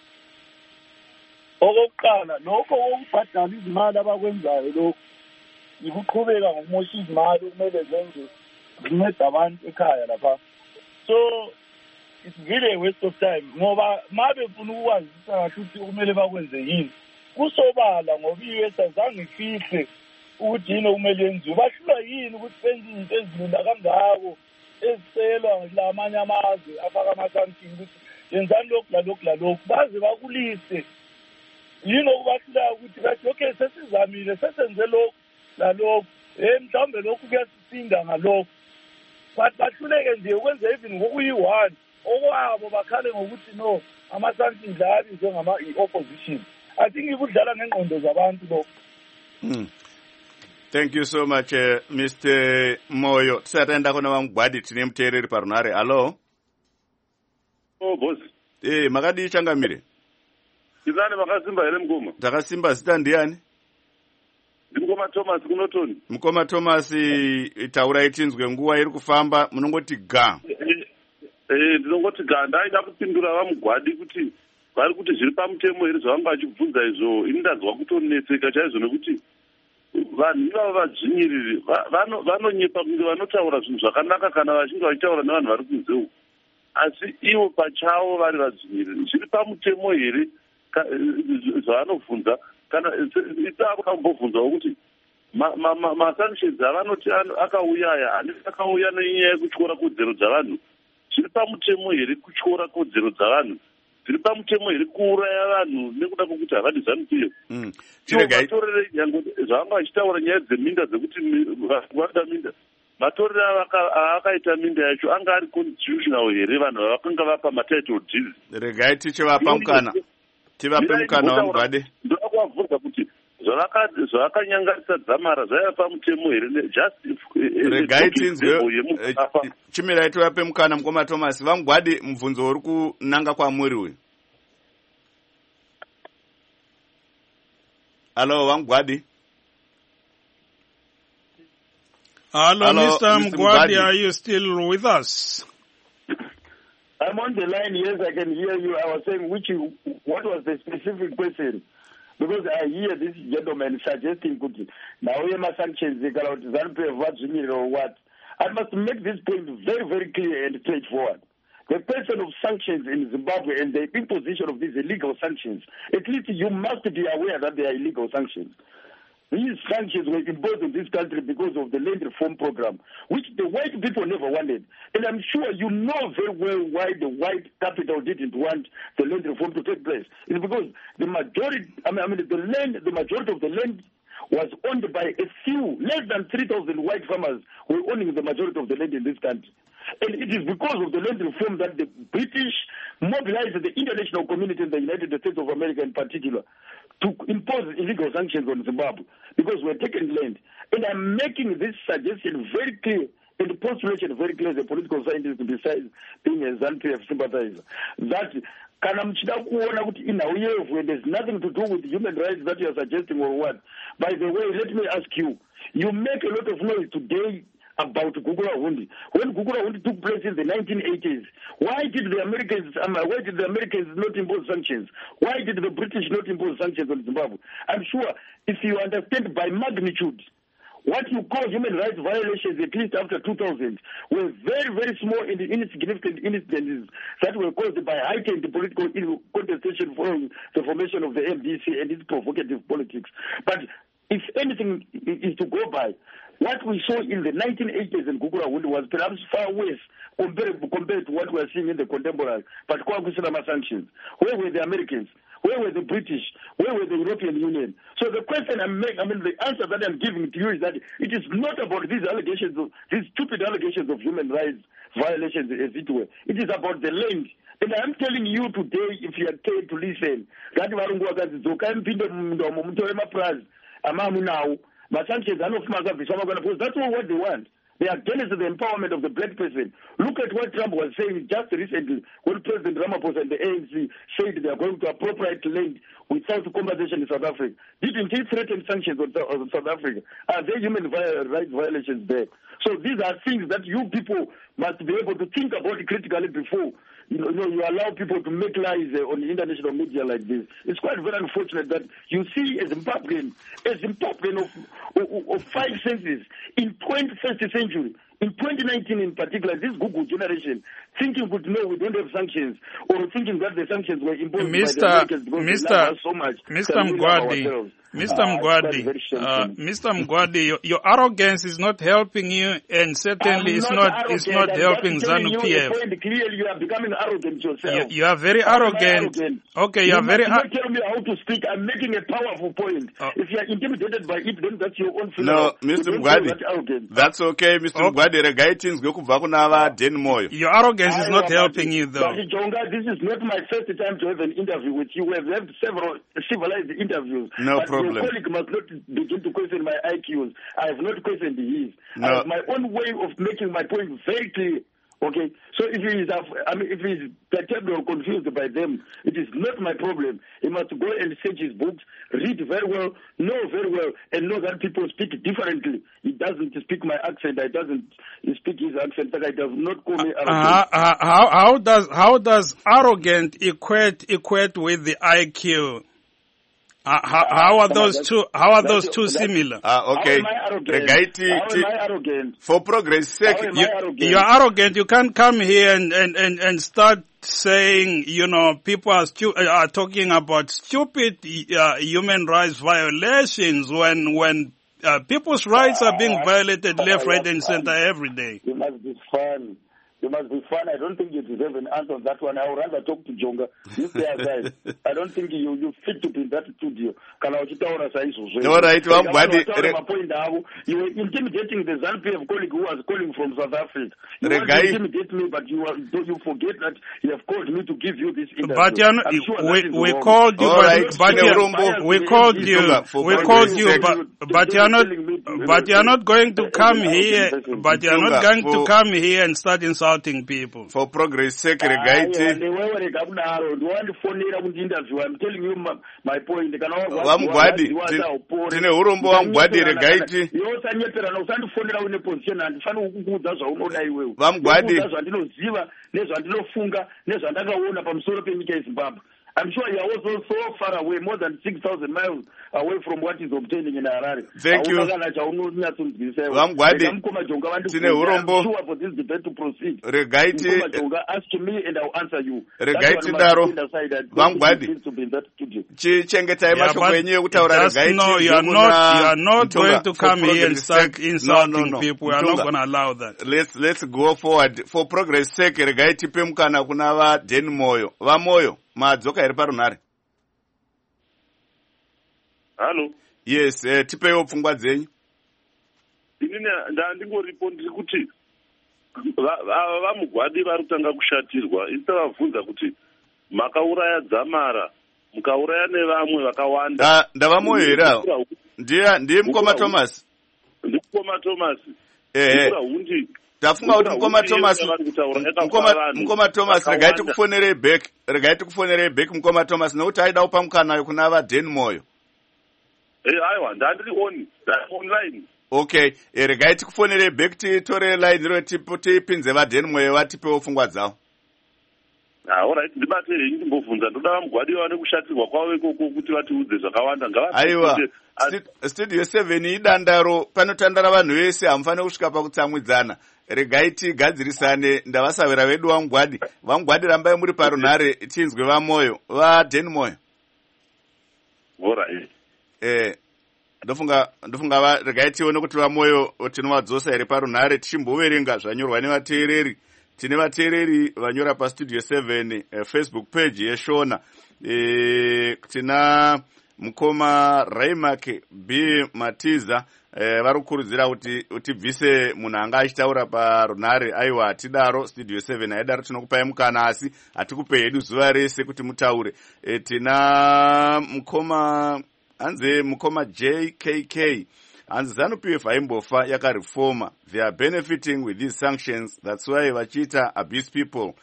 Okokuqala lokho okubhadala izimali abakwenzayo lokho ikuqhubeka ngokumosha izimali okumele zenze zinceda abantu ekhaya lapha. So it's really a waste of time ngoba ma befuna ukwazisa kahle ukuthi kumele bakwenze yini kusobala ngoba i-U S azange ifihle ukuthi yini okumele yenziwe. Bahlula yini ukuthi benze izinto ezilula kangako ezicelwa lamanye amazwe afaka ama-sanctions ukuthi yenzani lokhu lalokhu lalokhu baze bakulise yini okubahlulayo ukuthi bathi okay sesizamile sesenze lokhu lalokhu eh mhlawumbe lokhu kuyasisinda ngalokhu but bahluleke nje ukwenza even ngokuyi-one okwabo bakhale ngokuthi no ama-sanctions abizwe ngama-i-opposition. I think ikudlala ngengqondo zabantu lokho. Mm. Thank you so much, uh, Mister Moyo. Tisatenda kona vamugwadi tine muteereri parunare. Hello? Oh, boss. Eh, makadi changamire. Izani makasimba here mukoma? Takasimba zita ndiani? Mukoma Thomas kunotoni. Mukoma Thomas taurai tinzwe nguva iri kufamba munongoti ga. Eh, ndinongoti ga ndaida kupindura vamugwadi kuti vari kuti zviri pamutemo here zvavanga vachibvunza izvo ini ndazwa kutonetseka chaizvo nekuti vanhu ivavo vadzvinyiriri vanonyepa kunge vanotaura zvinhu zvakanaka kana vachinge vachitaura nevanhu vari kunze uku, asi ivo pachavo vari vadzvinyiriri. Zviri pamutemo here zvavanobvunza kana itsava kambobvunzawo kuti masanctions avanoti akauya aya handisi akauya nenyaya yekutyora kodzero dzavanhu. Zviri pamutemo here kutyora kodzero dzavanhu? Zviri pamutemo here kuuraya vanhu nekuda kwokuti havadi zanupiyo? Vatorere nyange zvavanga vachitaura nyaya dzeminda dzekuti vada minda, matorere avakaita minda yacho anga ari constitutional here vanhu vavakanga vapa matitle deeds? Regai tichivapa mukana tivape mukana vamugwade. Ndoda kuvabvunza kuti zvavakanyangarisa dzamara zvaiva pamutemo here? Regai tinzwe chimirai tivape mukana mukoma Thomas. Vamugwade mubvunzo uri kunanga kwamuri uyu. Hello, Vamugwade. Hello, Hello, Mister Mugwadi, are you still with us? I'm on the line, yes, I can hear you. I was saying, which, what was the specific question? Because I hear this gentleman suggesting, now we have sanctions, or what? I must make this point very, very clear and straightforward. The question of sanctions in Zimbabwe and the imposition of these illegal sanctions, at least you must be aware that they are illegal sanctions. These sanctions were imposed in this country because of the land reform program, which the white people never wanted. And I'm sure you know very well why the white capital didn't want the land reform to take place. It's because the majority, I mean, I mean the land, the majority of the land was owned by a few, less than three thousand white farmers were owning the majority of the land in this country. And it is because of the land reform that the British mobilized the international community in the United States of America in particular to impose illegal sanctions on Zimbabwe because we're taking land. And I'm making this suggestion very clear and the postulation very clear as a political scientist besides being a ZANU-P F sympathizer, that kana mchida kuona kuti in our year when there's nothing to do with human rights that you're suggesting or what. By the way, let me ask you, you make a lot of noise today about Gugula Hundi. When Gugula Hundi took place in the nineteen eighties, why did the Americans um, why did the Americans not impose sanctions? Why did the British not impose sanctions on Zimbabwe? I'm sure if you understand by magnitude what you call human rights violations, at least after two thousand, were very, very small and insignificant incidents that were caused by heightened political contestation following the formation of the M D C and its provocative politics. But if anything is to go by, what we saw in the nineteen eighties in Gugurahundi was perhaps far worse compared, compared to what we are seeing in the contemporary, but Kwakusirama sanctions. Where were the Americans? Where were the British? Where were the European Union? So the question I'm making, I mean, the answer that I'm giving to you is that it is not about these allegations, of, these stupid allegations of human rights violations, as it were. It is about the land. And I'm telling you today, if you are paid to listen, that that's all what they want. They are against the empowerment of the black person. Look at what Trump was saying just recently when President Ramaphosa and the A N C said they are going to appropriate land without compensation in South Africa. Didn't he threaten sanctions on, on South Africa? Are there human rights violations there? So these are things that you people must be able to think about critically before you know, you, know, you allow people to make lies uh, on the international media like this. It's quite very unfortunate that you see a Zimbabwean, a Zimbabwean of, of, of five senses in twenty-first century, in twenty nineteen in particular, this Google generation, thinking would know we don't have sanctions, or thinking that the sanctions were imposed Mister by the Americans because Mister they love us so much. Mister Mgwadi, Mister Uh, Mgwadi, uh, Mister Mgwadi, your, your arrogance is not helping you, and certainly it's not it's not I'm helping just telling ZANU you P the F. point clearly, you are becoming arrogant yourself. You, you are very How am I arrogant. arrogant? Okay, you, You are very. must Ar- not tell me how to speak. I'm making a powerful point. Oh. If you are intimidated by it, then that's your own feeling. No, Mister Mgwadi, that's okay, Mister Okay. Mgwadi. Regaitins gekubva kuna va Den Moyo. your arrogance is not I- helping you, though. But Jonga, this is not my first time to have an interview with you. We have had several civilized interviews. No but problem. Your colleague must not begin to question my I Qs. I have not questioned his. No. I have my own way of making my point very clear. Okay, so if he is, I mean, if he is perturbed or confused by them, it is not my problem. He must go and search his books, read very well, know very well, and know that people speak differently. He doesn't speak my accent. I doesn't speak his accent. That I does not call me arrogant. Uh, uh, how how does how does arrogant equate equate with the I Q? Uh, how, how are those two? How are those two similar? Ah, okay. How am I arrogant? Regaiti, How am ti- I arrogant? for progress sake, How am you, I arrogant? You are arrogant. You can't come here and, and, and, and start saying, you know, people are, stu- are talking about stupid uh, human rights violations when when uh, people's rights are being violated left, right, and center every day. You must be fun. You must be fun. I don't think you deserve an answer on that one. I would rather talk to Jonga. This guy, guys. I don't think you you fit to be in that studio. Kana uchitaura saizvo. All right, well, Mgwadi, re- point out, you were intimidating the ZANU P F colleague who was calling from South Africa. You want Regai- to intimidate me, but you are, you forget that you have called me to give you this interview. But you're not, I'm sure we, that is we wrong. called you, All but, right, but Tine you're- Urumbo. we called you, Itunga, for we progress called you, sake. but, but you're not, but you're not going to come here, but you're not Itunga, going to for- come here and start insulting people. For progress sake, Aiwa, Regaiti. newewe rega kudaro ndiwandifonera kuti interview. I'm telling you my, my point. Kana wazwa- Vamugwadi, wazwa- ti- upore. tine urombo vaMugwadi, Regaiti. Iwe usanyeperana, usandifonera une position, handifani kukuudza zvaunoda iwewe. Vamugwadi. Kuudza zvandinoziva nezvandinofunga nezvandakaona pamusoro penyika yeZimbabwe. I'm sure you are also so far away, more than six thousand miles away from what is obtaining in Harare. Thank you. Hauna kana chaunonyatsodzidzisa iwe. Vamugwadi, Rega mukoma Jonga vandifunge. tine urombo. I'm sure for this debate to proceed. Regaiti, Mukoma Jonga, ask me and I'll answer you. Regaiti That's daro. what must be decided. Vamugwadi. Don't to be in that studio. chichengetai Yeah, mashoko but enyu ekutaura just Regaiti. no, you are ndekuna not, you are not Mtunga, going to for come here and progress start sake. insulting No, no, no. people. We are not Mtunga. going to allow that. Let's let's go forward for progress sake. Regai tipe mukana kuna va Den Moyo. Va Moyo, madzoka iri parunhare. Halo. Yes, eh, tipewo pfungwa dzenyu. Inini ndandingoripo ndiri kuti vaMugwadi vari kutanga kushatirwa. Isitavabvunza kuti makauraya Dzamara, mukauraya nevamwe vakawanda. Da ndava Moyo here awo. Ndiye ndiye mukoma Thomas. Ndikoma Thomas. Eh. Hundi. Tafunga kuti mukoma Thomas. Mukoma mukoma Thomas regai tikufonere back. Regai tikufonere back mukoma Thomas nokuti aida upa mukana kuna va Den Moyo. Eh, aiwa, ndandiri on, online. Okay, eh, regai tikufonere back titore line ro tipo tipinze va Den Moyo vatipewo pfungwa dzavo. Ah, alright, ndibate henyu ndimbobvunza, ndoda Mugwadi vaone kushatirwa kwavo ikoko kuti vatiudze zvakawanda. Aiwa, studio seven idandaro, panotandara vanhu vese, hamufaniri kusvika pakutsamwidzana. Regai tigadzirisane, ndavasavira vedu vaMugwadi. VaMugwadi rambai muri parunhare, tinzwe vaMoyo, vaDhen Moyo. Alright. Eh, ndofunga ndofunga regai tione kuti vaMoyo tinovadzosa here parunhare tichimboverenga zvanyorwa nevateereri. Tine vateereri vanyora pastudio seven eh, Facebook page yeshona. Eh, tina mukoma Raimak B Matiza eh, vari kukurudzira kuti utibvise munhu anga achitaura parunhare. Aiwa, hatidaro studio seven haidaro, tinokupai mukana asi hatikupei hedu zuva rese kuti mutaure. Eh, tina mukoma hanze mukoma J K K hanzi ZANU-P F haimbofa yakareforma. They are benefiting with these sanctions, that's why vachita abuse people.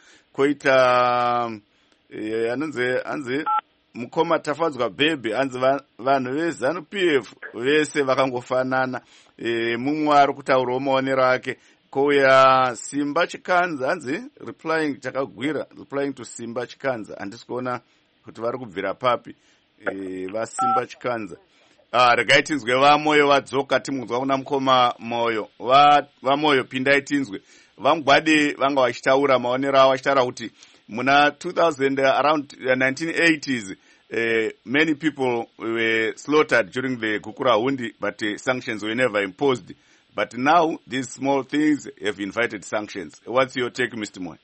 Koita eh, anonze hanzi mukoma Tafadzwa Bebe hanzi vanhu veZANU-P F vese vakangofanana. E, mumwe ari kutaurawo maonero ake. Kouya Simba Chikanza hanzi replying takagwira replying to Simba Chikanza, handisi kuona kuti vari kubvira papi. E, vaSimba Chikanza. Ah, regai tinzwe vaMoyo vadzoka timunzwa kuna mukoma Moyo. Va vaMoyo pindai tinzwe. VaMugwadi vanga vachitaura maonero avo vachitaura kuti muna two thousand uh, around uh, nineteen eighties uh, many people were slaughtered during the Gukura Hundi, but uh, sanctions were never imposed. But now these small things have invited sanctions. What's your take, Mister Moyo?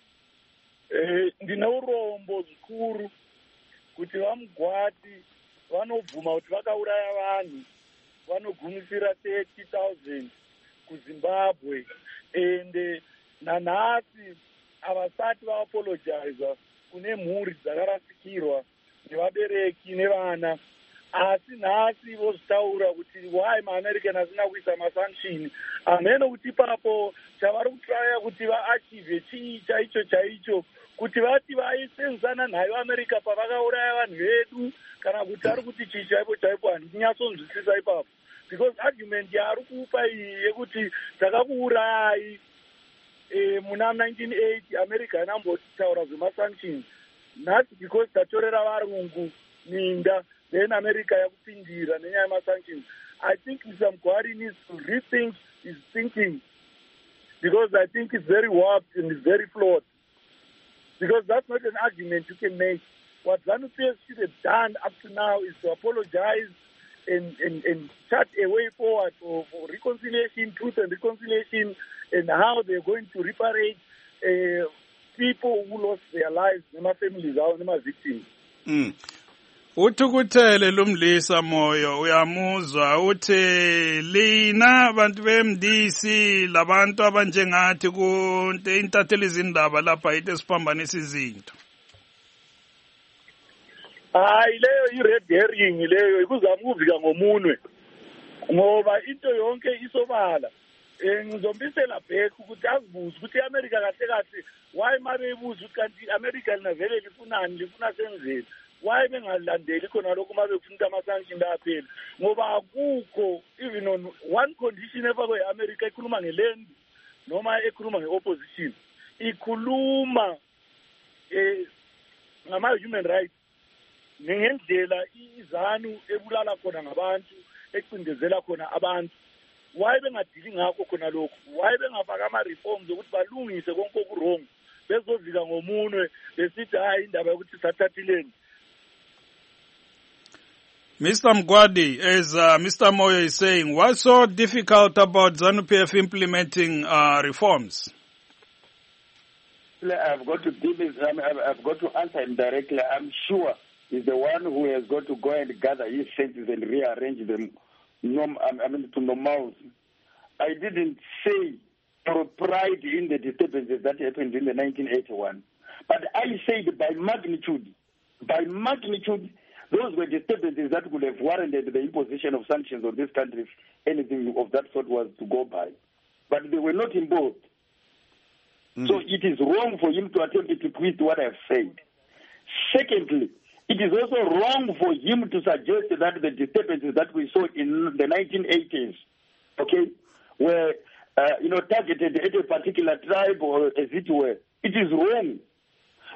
Eh, ndina urombo zvikuru kuti vaMugwadi vanobvuma kuti vakauraya vanhu vanogumisira thirty thousand kuZimbabwe, ende nanhasi havasati vaapologiza kune mhuri dzakarasikirwa nevabereki nevana. Asi nhasi vozvitaura kuti why maAmerican asina kuisa masanction. Hameno kuti ipapo chavari kutraya kuti vaachieve chii chaicho chaicho, kuti vati vaisenzana nayo America pavakauraya vanhu vedu, kana kuti ari kuti chii chaipo chaipo. Handinyatsonzwisisa ipapo, because argument yaari kupa iyi yekuti takakuurayai e, muna nineteen eighty America inambotaura zvemasanctions. Nhasi because tatorera varungu minda, then America yakupindira nenyaya yemasanctions. I think Mister Mugwadi needs to rethink his thinking, because I think it's very warped and it's very flawed. Because that's not an argument you can make. What ZANU-P F should have done up to now is to apologize and, and, and chart a way forward for, for reconciliation, truth and reconciliation, and how they're going to reparate uh, people who lost their lives, nema families, nema victims. Mm. Uthukutele lumlisa Moyo uyamuzwa uthi lina bantu beM D C labantu abanjengathi ku intatheli izindaba lapha ite siphambanisa izinto. Hayi leyo i-red herring leyo ikuzama ukuvika ngomunwe, ngoba into yonke isobala. Eh, ngizombisela back ukuthi azibuze ukuthi iAmerica kahle kahle why mabebuza ukuthi kanti America linavele lifunani, lifuna senzeni. Why bengalandeli khona lokho mabefuna ama-sanction aphela, ngoba akukho even on one condition efakwe i-America ekhuluma ngeland noma ekhuluma nge-opposition, ikhuluma eh ngama-human rights ngendlela izanu ebulala khona ngabantu, ecindezela khona abantu. Why bengadili ngakho khona lokho? Why bengafaka ama-reforms ukuthi balungise konke okurong, bezovika ngomunwe besithi hayi indaba yokuthi sathathileni. Mister Mugwadi, as uh, Mister Moyo is saying, what's so difficult about ZANU-P F implementing uh, reforms? I've got to deal with, I've got to answer him directly. I'm sure he's the one who has got to go and gather his senses and rearrange them, I mean, to normal. I didn't say for pride in the disturbances that happened in the nineteen eighty-one, but I said by magnitude, by magnitude, those were disturbances that could have warranted the imposition of sanctions on this country if anything of that sort was to go by. But they were not imposed. Mm. So it is wrong for him to attempt to twist what I've said. Secondly, it is also wrong for him to suggest that the disturbances that we saw in the nineteen eighties, okay, were, uh, you know, targeted at a particular tribe or as it were. It is wrong.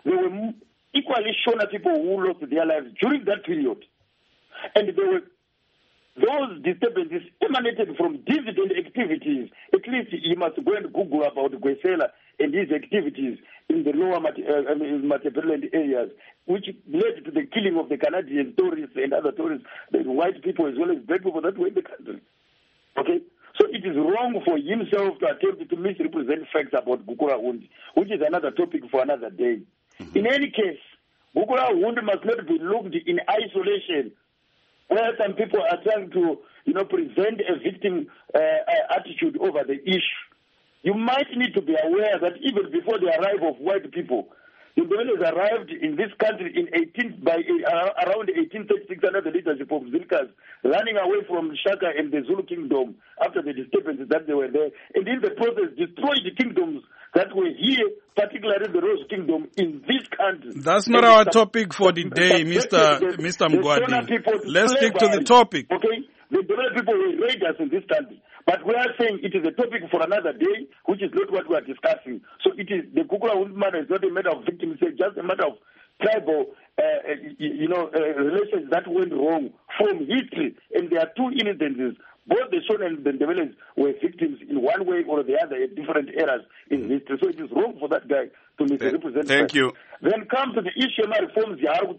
there were equally Shona people who lost their lives during that period. And there were those disturbances emanated from dissident activities. At least you must go and Google about Gwesela and his activities in the lower Matabeleland uh, areas, which led to the killing of the Canadian tourists and other tourists, the white people as well as black people that were in the country. Okay? So it is wrong for himself to attempt to misrepresent facts about Gukurahundi, which is another topic for another day. Mm-hmm. In any case, Gukurahundi must not be looked in isolation, where some people are trying to, you know, present a victim uh, attitude over the issue. You might need to be aware that even before the arrival of white people, the Ndebelés arrived in this country in eighteen by uh, around eighteen thirty-six under the leadership of Zilkas, running away from Shaka and the Zulu kingdom after the disturbances that they were there, and in the process destroyed the kingdoms that were here, particularly the Rose Kingdom in this country. That's not and our topic for the day, Mister Mister Mgwadi. Let's stick to the topic. Okay, the Ndebele people were raiders in this country. But we are saying it is a topic for another day, which is not what we are discussing. So it is the Gukurahundi matter is not a matter of victims, it's just a matter of tribal, uh, you know, uh, relations that went wrong from history. And there are two incidences. Both the Shona and the Ndebelés were victims in one way or the other at different eras in history. So it is wrong for that guy to misrepresent. Thank you. Then come to the issue of reforms.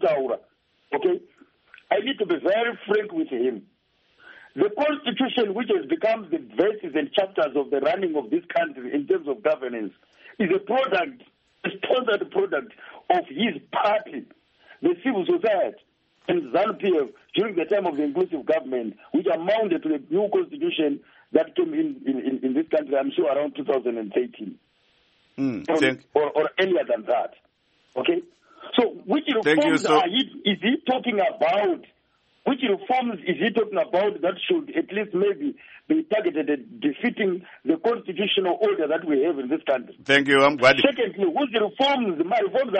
Okay, I need to be very frank with him. The Constitution, which has become the verses and chapters of the running of this country in terms of governance, is a product, a sponsored product of his party, the civil society, and ZANU-P F during the time of the inclusive government, which amounted to the new Constitution that came in, in, in this country, I'm sure, around two thousand thirteen. Mm, or, or, or earlier than that. Okay? So, which reforms you, so are he, is he talking about? Which reforms is he talking about that should at least maybe be targeted at defeating the constitutional order that we have in this country? Thank you. I'm glad. Secondly, whose reforms, my reforms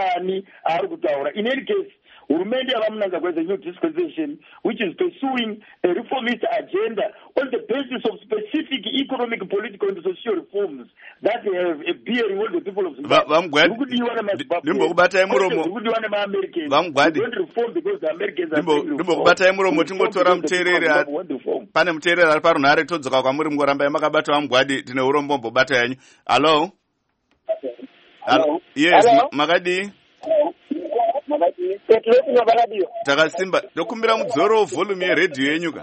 are in any case, Urumende Alamnanga was a new dispensation which is pursuing a reformist agenda on the basis of specific economic, political, and social reforms that have a bearing on the people of Zimbabwe. I'm glad. Don't reform because the Americans are ndimbokubatai muromo tingotora muteereri pane muteereri ari parunhare todzoka kwamuri mungoramba makabata Mgwadi tine urombo mbobata yanyu. Hello. Hello. Yes, makadii? Takasimba ndokumbira mudzoro volume yeredhiyo yenyuka.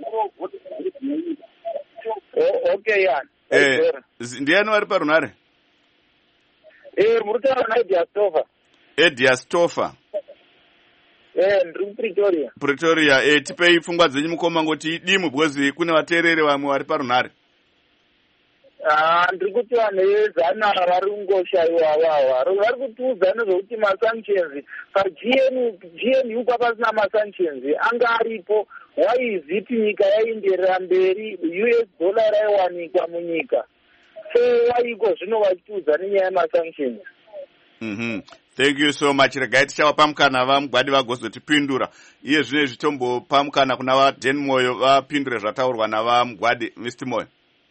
Okay, yeah. Eh, ndiani vari parunhare? Eh, murutaura naDiastofa. Eh, Diastofa. Eh, ndiri Pretoria. Pretoria. Eh, tipei pfungwa dzenyu mukoma ngoti dimu because kune vateereri vamwe vari parunhare. Ah, ndiri kuti vanhu vezana vari kungoshaiwa vava vari kutiudza nezvokuti masanctions paG N U kwapasina masanctions anga aripo waiziti nyika yaenderera mberi U S dollar raiwanikwa munyika so waiko zvino vachitiudza nenyaya yemasanctions. Mhm. Thank you so much. Regai tichava mukana vaMgwadi vagozotipindura iye zvine zvitombopa mukana kuna vaDan Moyo vapindure zvataurwa navaMgwadi. Mister Moyo.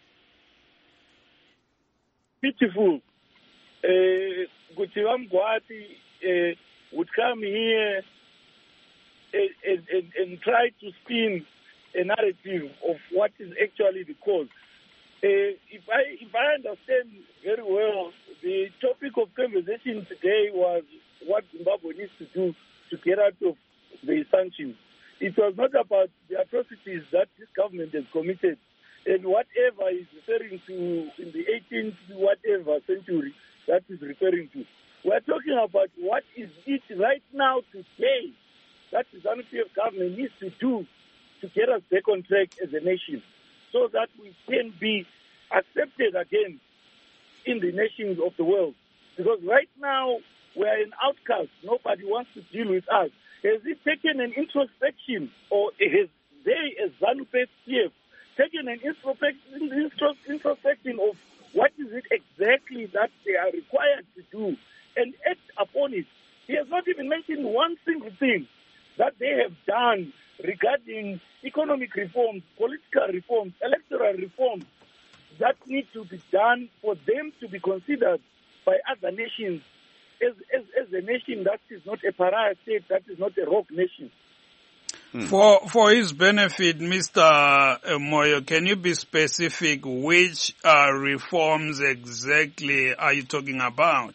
Pitiful. Kuti vaMgwadi uh, would come here and, and, and try to spin a narrative of what is actually the cause. Uh, if I if I understand very well, the topic of conversation today was what Zimbabwe needs to do to get out of the sanctions. It was not about the atrocities that this government has committed. And whatever is referring to in the eighteenth whatever century that is referring to. We're talking about what is it right now today that the ZANU-P F government needs to do to get us back on track as a nation so that we can be accepted again in the nations of the world. Because right now we're an outcast. Nobody wants to deal with us. Has it taken an introspection or has they as ZANU-P F taken an introspection of what is it exactly that they are required to do and act upon it? He has not even mentioned one single thing that they have done regarding economic reforms, political reforms, electoral reforms that need to be done for them to be considered by other nations as, as, as a nation that is not a pariah state, that is not a rogue nation. Hmm. For for his benefit, Mister Moyo, can you be specific? Which uh, reforms exactly are you talking about?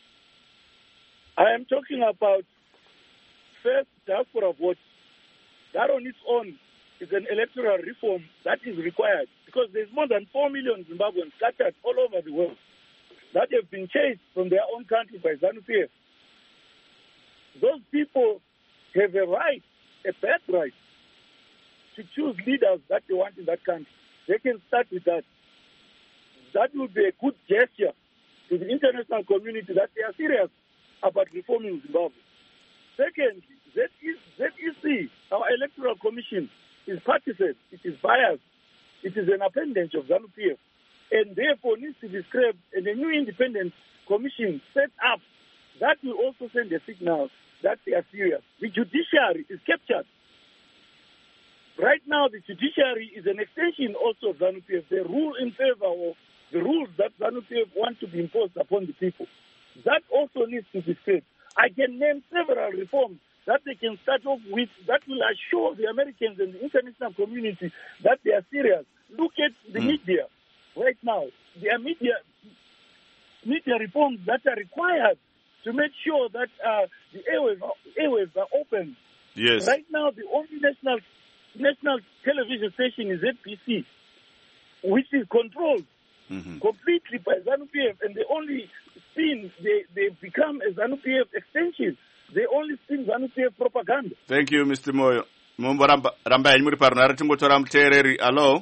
I am talking about first diaspora vote. That on its own is an electoral reform that is required because there's more than four million Zimbabweans scattered all over the world that have been chased from their own country by ZANU-P F. Those people have a right, a birthright, to choose leaders that they want in that country. They can start with that. That would be a good gesture to the international community that they are serious about reforming Zimbabwe. Second, Z E C, our electoral commission, is partisan. It is biased. It is an appendage of ZANU-P F, and therefore needs to be scrapped. And a new independent commission set up that will also send a signal that they are serious. The judiciary is captured. Right now, the judiciary is an extension also of ZANU-P F. They rule in favor of the rules that ZANU-P F want to be imposed upon the people. That also needs to be scrapped. I can name several reforms that they can start off with that will assure the Americans and the international community that they are serious. Look at the mm. media right now. There are media, media reforms that are required to make sure that uh, the airwaves are, airwaves are open. Yes. Right now, the only national national television station is Z P C, which is controlled mm-hmm. completely by ZANU-P F, and they only spin, they, they become a ZANU-P F extension. They only spin ZANU-P F propaganda. Thank you, Mister Moyo. Mumbo ramba yanyi muri parunara timbotora muteereri. Hello?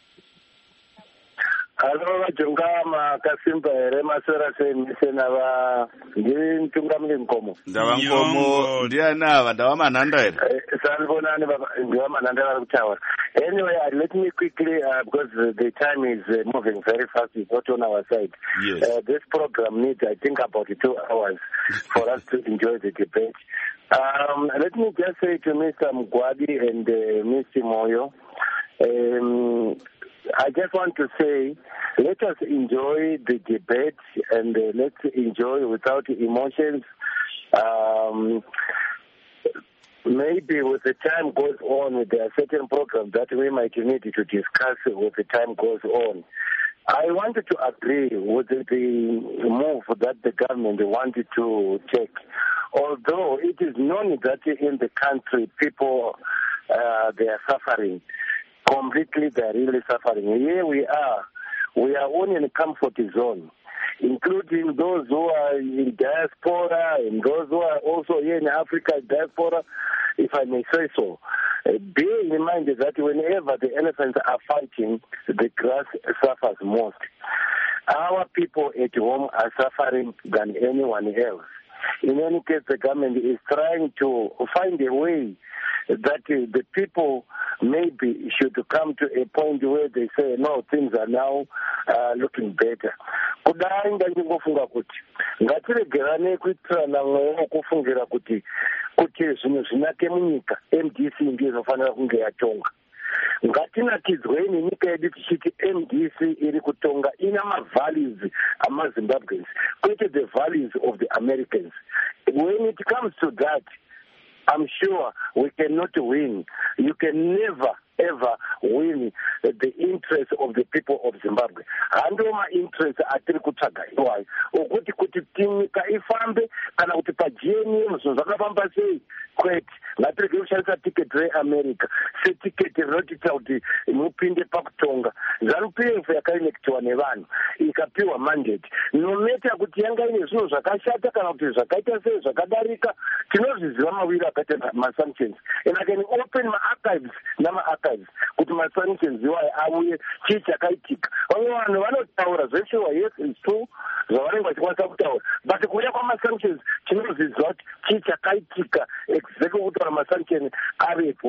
Hello, Vajungama, Kasimba, Rema Serasen, Senava, Gin Tungamli Nkomo. Ndava Nkomo, Diana, Ndava Mananda. Salvona, Ndava Mananda Tower. Anyway, uh, let me quickly, uh, because the time is uh, moving very fast, it's not on our side. Yes. Uh, this program needs, I think, about two hours for us to enjoy the debate. Um, let me just say to Mister Mugwadi and uh, Mister Moyo, um, I just want to say, let us enjoy the debate and uh, let's enjoy without emotions. Um, maybe with the time goes on, there are certain programs that we might need to discuss with the time goes on. I wanted to agree with the, the move that the government wanted to take. Although it is known that in the country people, uh, they are suffering. Completely, they are really suffering. Here we are. We are only in a comfort zone, including those who are in diaspora and those who are also here in Africa, diaspora, if I may say so. Uh, bear in mind that whenever the elephants are fighting, the grass suffers most. Our people at home are suffering than anyone else. In any case, the government is trying to find a way that uh, the people maybe should come to a point where they say, no, things are now uh, looking better. Kudai ndingofunga kuti ngatiregerane kuitirana mweya kufungira kuti kuti zvinhu zvinake munyika M D C ndiyo inofanira kunge yatonga. Ngatinakidzweni nyika yedu tichiti M D C iri kutonga ina ma-values ama-Zimbabweans, kwete the values of the Americans. When it comes to that, I'm sure we cannot win. You can never, ever win the interest of the people of Zimbabwe. Handoma interest atiri kutsvaga iwayo. Ukuti kuti nyika ifambe kana kuti pa-G N M zvinhu zvakafamba sei kwete. Ngatirege kushandisa tiketi reAmerica setiketi rinotiita kuti mupinde pakutonga. ZANU-P F yakaelektiwa nevanhu ikapiwa mandate. Nometa kuti yanga ine zvinhu zvakashata kana kuti zvakaita sei zvakadarika, tinozviziva mawiri akaita ma-sanctions. And I can open ma-archives nama-archives kuti ma-sanctions iwayo auye chii chakaitika. Vamwe vanhu vanotaura zveshuwa, yes, it's true, zvavanenge vachikwanisa kutaura. But kuuya kwama-sanctions tinozviziva kuti chii chakaitika exactly kutaura ma-sanctions avepo.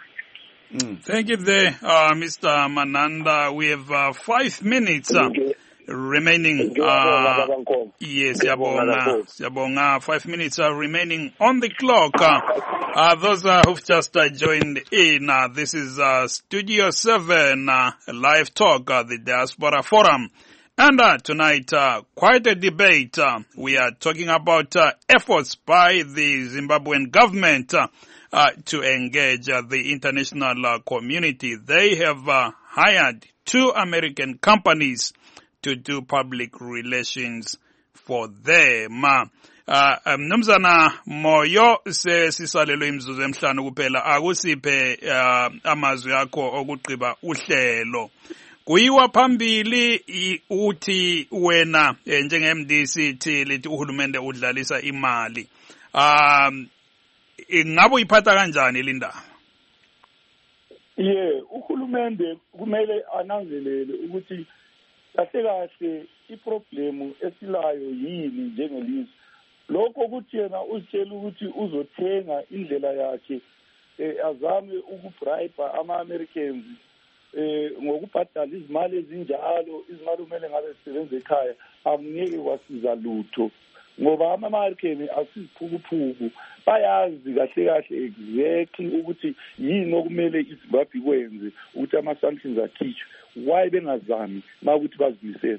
Mm. Thank you there, uh, Mister Mananda. We have uh, five minutes uh, remaining. Uh, yes, Yabonga, Yabonga, five minutes uh, remaining on the clock. Uh, uh, those uh, who've just uh, joined in, uh, this is uh, Studio seven, uh, live talk, uh, the Diaspora Forum. And uh, tonight, uh, quite a debate. Uh, we are talking about uh, efforts by the Zimbabwean government uh, uh, to engage uh, the international uh, community. They have uh, hired two American companies to do public relations for them. Uh, Mnumzana Moyo sesisalelo imzuzu emhlanu kuphela akusiphe uh, amazwi akho okuqiba uhlelo. Kuyiwa phambili uthi wena njenge-M D C T lithi uhulumende udlalisa imali. Um ngabe uyiphatha kanjani lindaba? Yeah, uhulumende kumele ananzelele ukuthi kahle kahle iproblem esilayo yini njengelizwe. Lokho ukuthi yena uzitshela ukuthi uzothenga indlela yakhe eh azame ukubribe ama-Americans eh ngokubhadala izimali ezinjalo, izimali kumele ngabe zisebenza ekhaya, amngeke kwasiza lutho ngoba ama-American asiziphukuphuku bayazi kahle kahle exactly ukuthi yini okumele iZimbabwe ikwenze ukuthi ama-sanctions akhishwe. Why bengazami ma ukuthi bazimisele?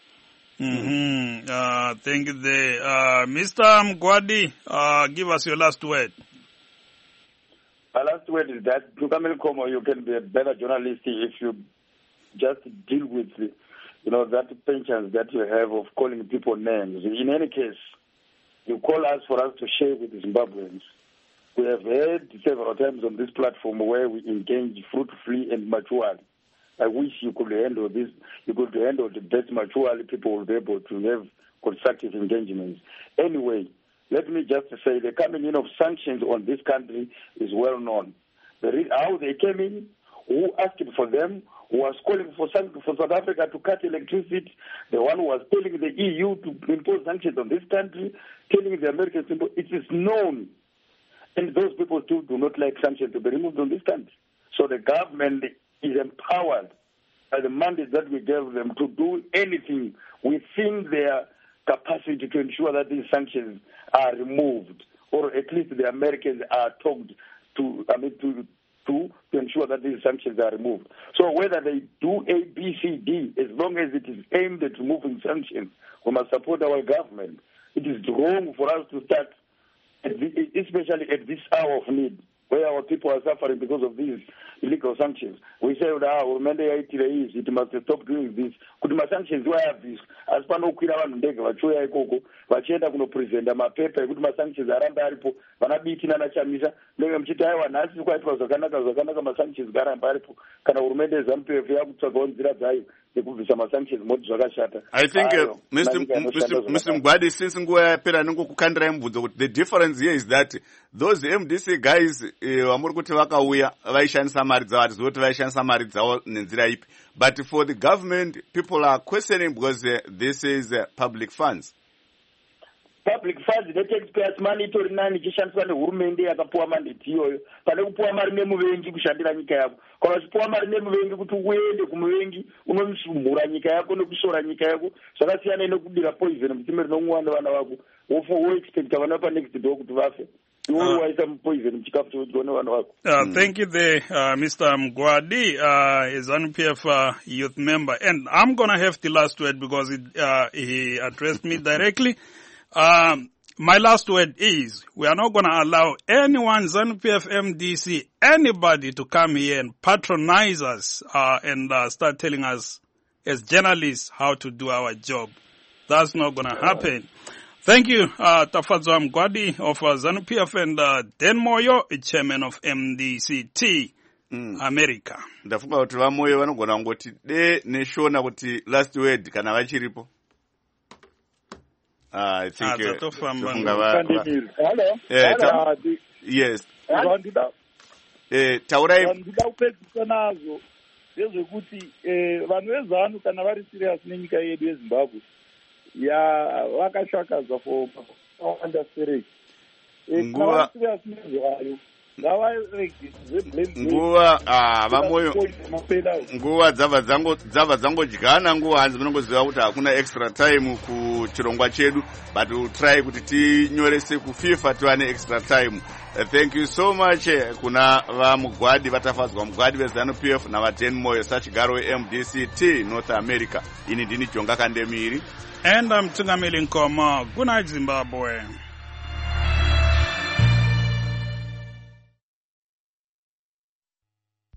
Mm-hmm. Uh, thank you there. Uh, Mister Mgwadi, uh, give us your last word. My last word is that, Tukamel Komo, you can be a better journalist if you just deal with, you know, that penchant that you have of calling people names. In any case, you call us for us to share with the Zimbabweans. We have heard several times on this platform where we engage fruitfully and maturely. I wish you could handle this. You could handle the best maturely. People will be able to have constructive engagements. Anyway, let me just say the coming in of sanctions on this country is well known. The re- how they came in, who asked for them, who was calling for, for South Africa to cut electricity, the one who was telling the E U to impose sanctions on this country, telling the Americans, it is known. And those people too do not like sanctions to be removed on this country. So the government is empowered by the mandate that we gave them to do anything within their capacity to ensure that these sanctions are removed, or at least the Americans are told to, I mean, to, to, to ensure that these sanctions are removed. So whether they do A, B, C, D, as long as it is aimed at removing sanctions, we must support our government. It is wrong for us to start, at the, especially at this hour of need, where our people are suffering because of these illegal sanctions. We say, oh, it must stop doing this. Could my sanctions why this? As Pano Kirawan Dega, Vachoya Koko, Vachenda Kuno present, my paper, good my sanctions are Rambaripo, Vanabitina Chamisa, Legam Chitawa, Nancy Quite was a Kanaka, Kanaka, my sanctions, Garambaripo, Kana Urmede, Zampi, Yakutagon, Zirazai, there could be some sanctions, Modzagashata. I think, uh, Mister Mister Mbadi, since Ngwe Peranungu Kandram, the difference here is that those M D C guys, Amurkuti Wakauya, Vaishan Samarizat, Vaishan Samarizat, Nenzira. But for the government, people are questioning because uh, this is uh, public funds. Public funds, the taxpayers' money to nani kishanswa ne hurumende yakapuwa mandate iyoyo. Pane kupuwa mari nemuvengi kushandira nyika yako. Kana kupuwa mari nemuvengi kuti uende kumuvengi unomsumura nyika yako nokusora nyika yako. Zvakasiyana nekudira poison mutimeri nomwana vana vako. Wofo wo expect vana pa next door kuti vafe. Uh, uh, thank you there, uh, Mister Mgwadi, uh, ZANU P F uh, youth member. And I'm going to have the last word because it, uh, he addressed me directly. Um, my last word is we are not going to allow anyone, ZANU P F, M D C, anybody to come here and patronize us uh, and uh, start telling us as journalists how to do our job. That's not going to happen. Thank you, uh, Tafadzwa Mgwadi of uh, ZANU P F and uh, Dan Moyo, chairman of M D C T, mm. America. Ndafunga kuti vamoyo vanogona ngoti de neshona kuti last word kana vachiripo. Ah, I think uh, Hello. Eh, ta yes. Vandida. Eh, taurai. Vandida kupedzisa nazo. Ndezvekuti eh vanhu vezanu kana vari serious nenyika yedu yeZimbabwe. Ya vakashakaza for understanding. Eh, nguva serious nezvayo. nguva vamoyo nguva dzabva dzabva dzangodyana nguva hanzi munongoziva kuti hakuna extra time kuchirongwa chedu, but we'll try kuti tinyorese kufifa tiva neextra time. Uh, thank you so much uh, kuna vamugwadi vatafadzwa mugwadi vezanu P F navaten moyo sachigaro we-M D C T North America. Ini ndini Jonga Kandemiri and I'm Tungamili Nkoma. Good night, Zimbabwe.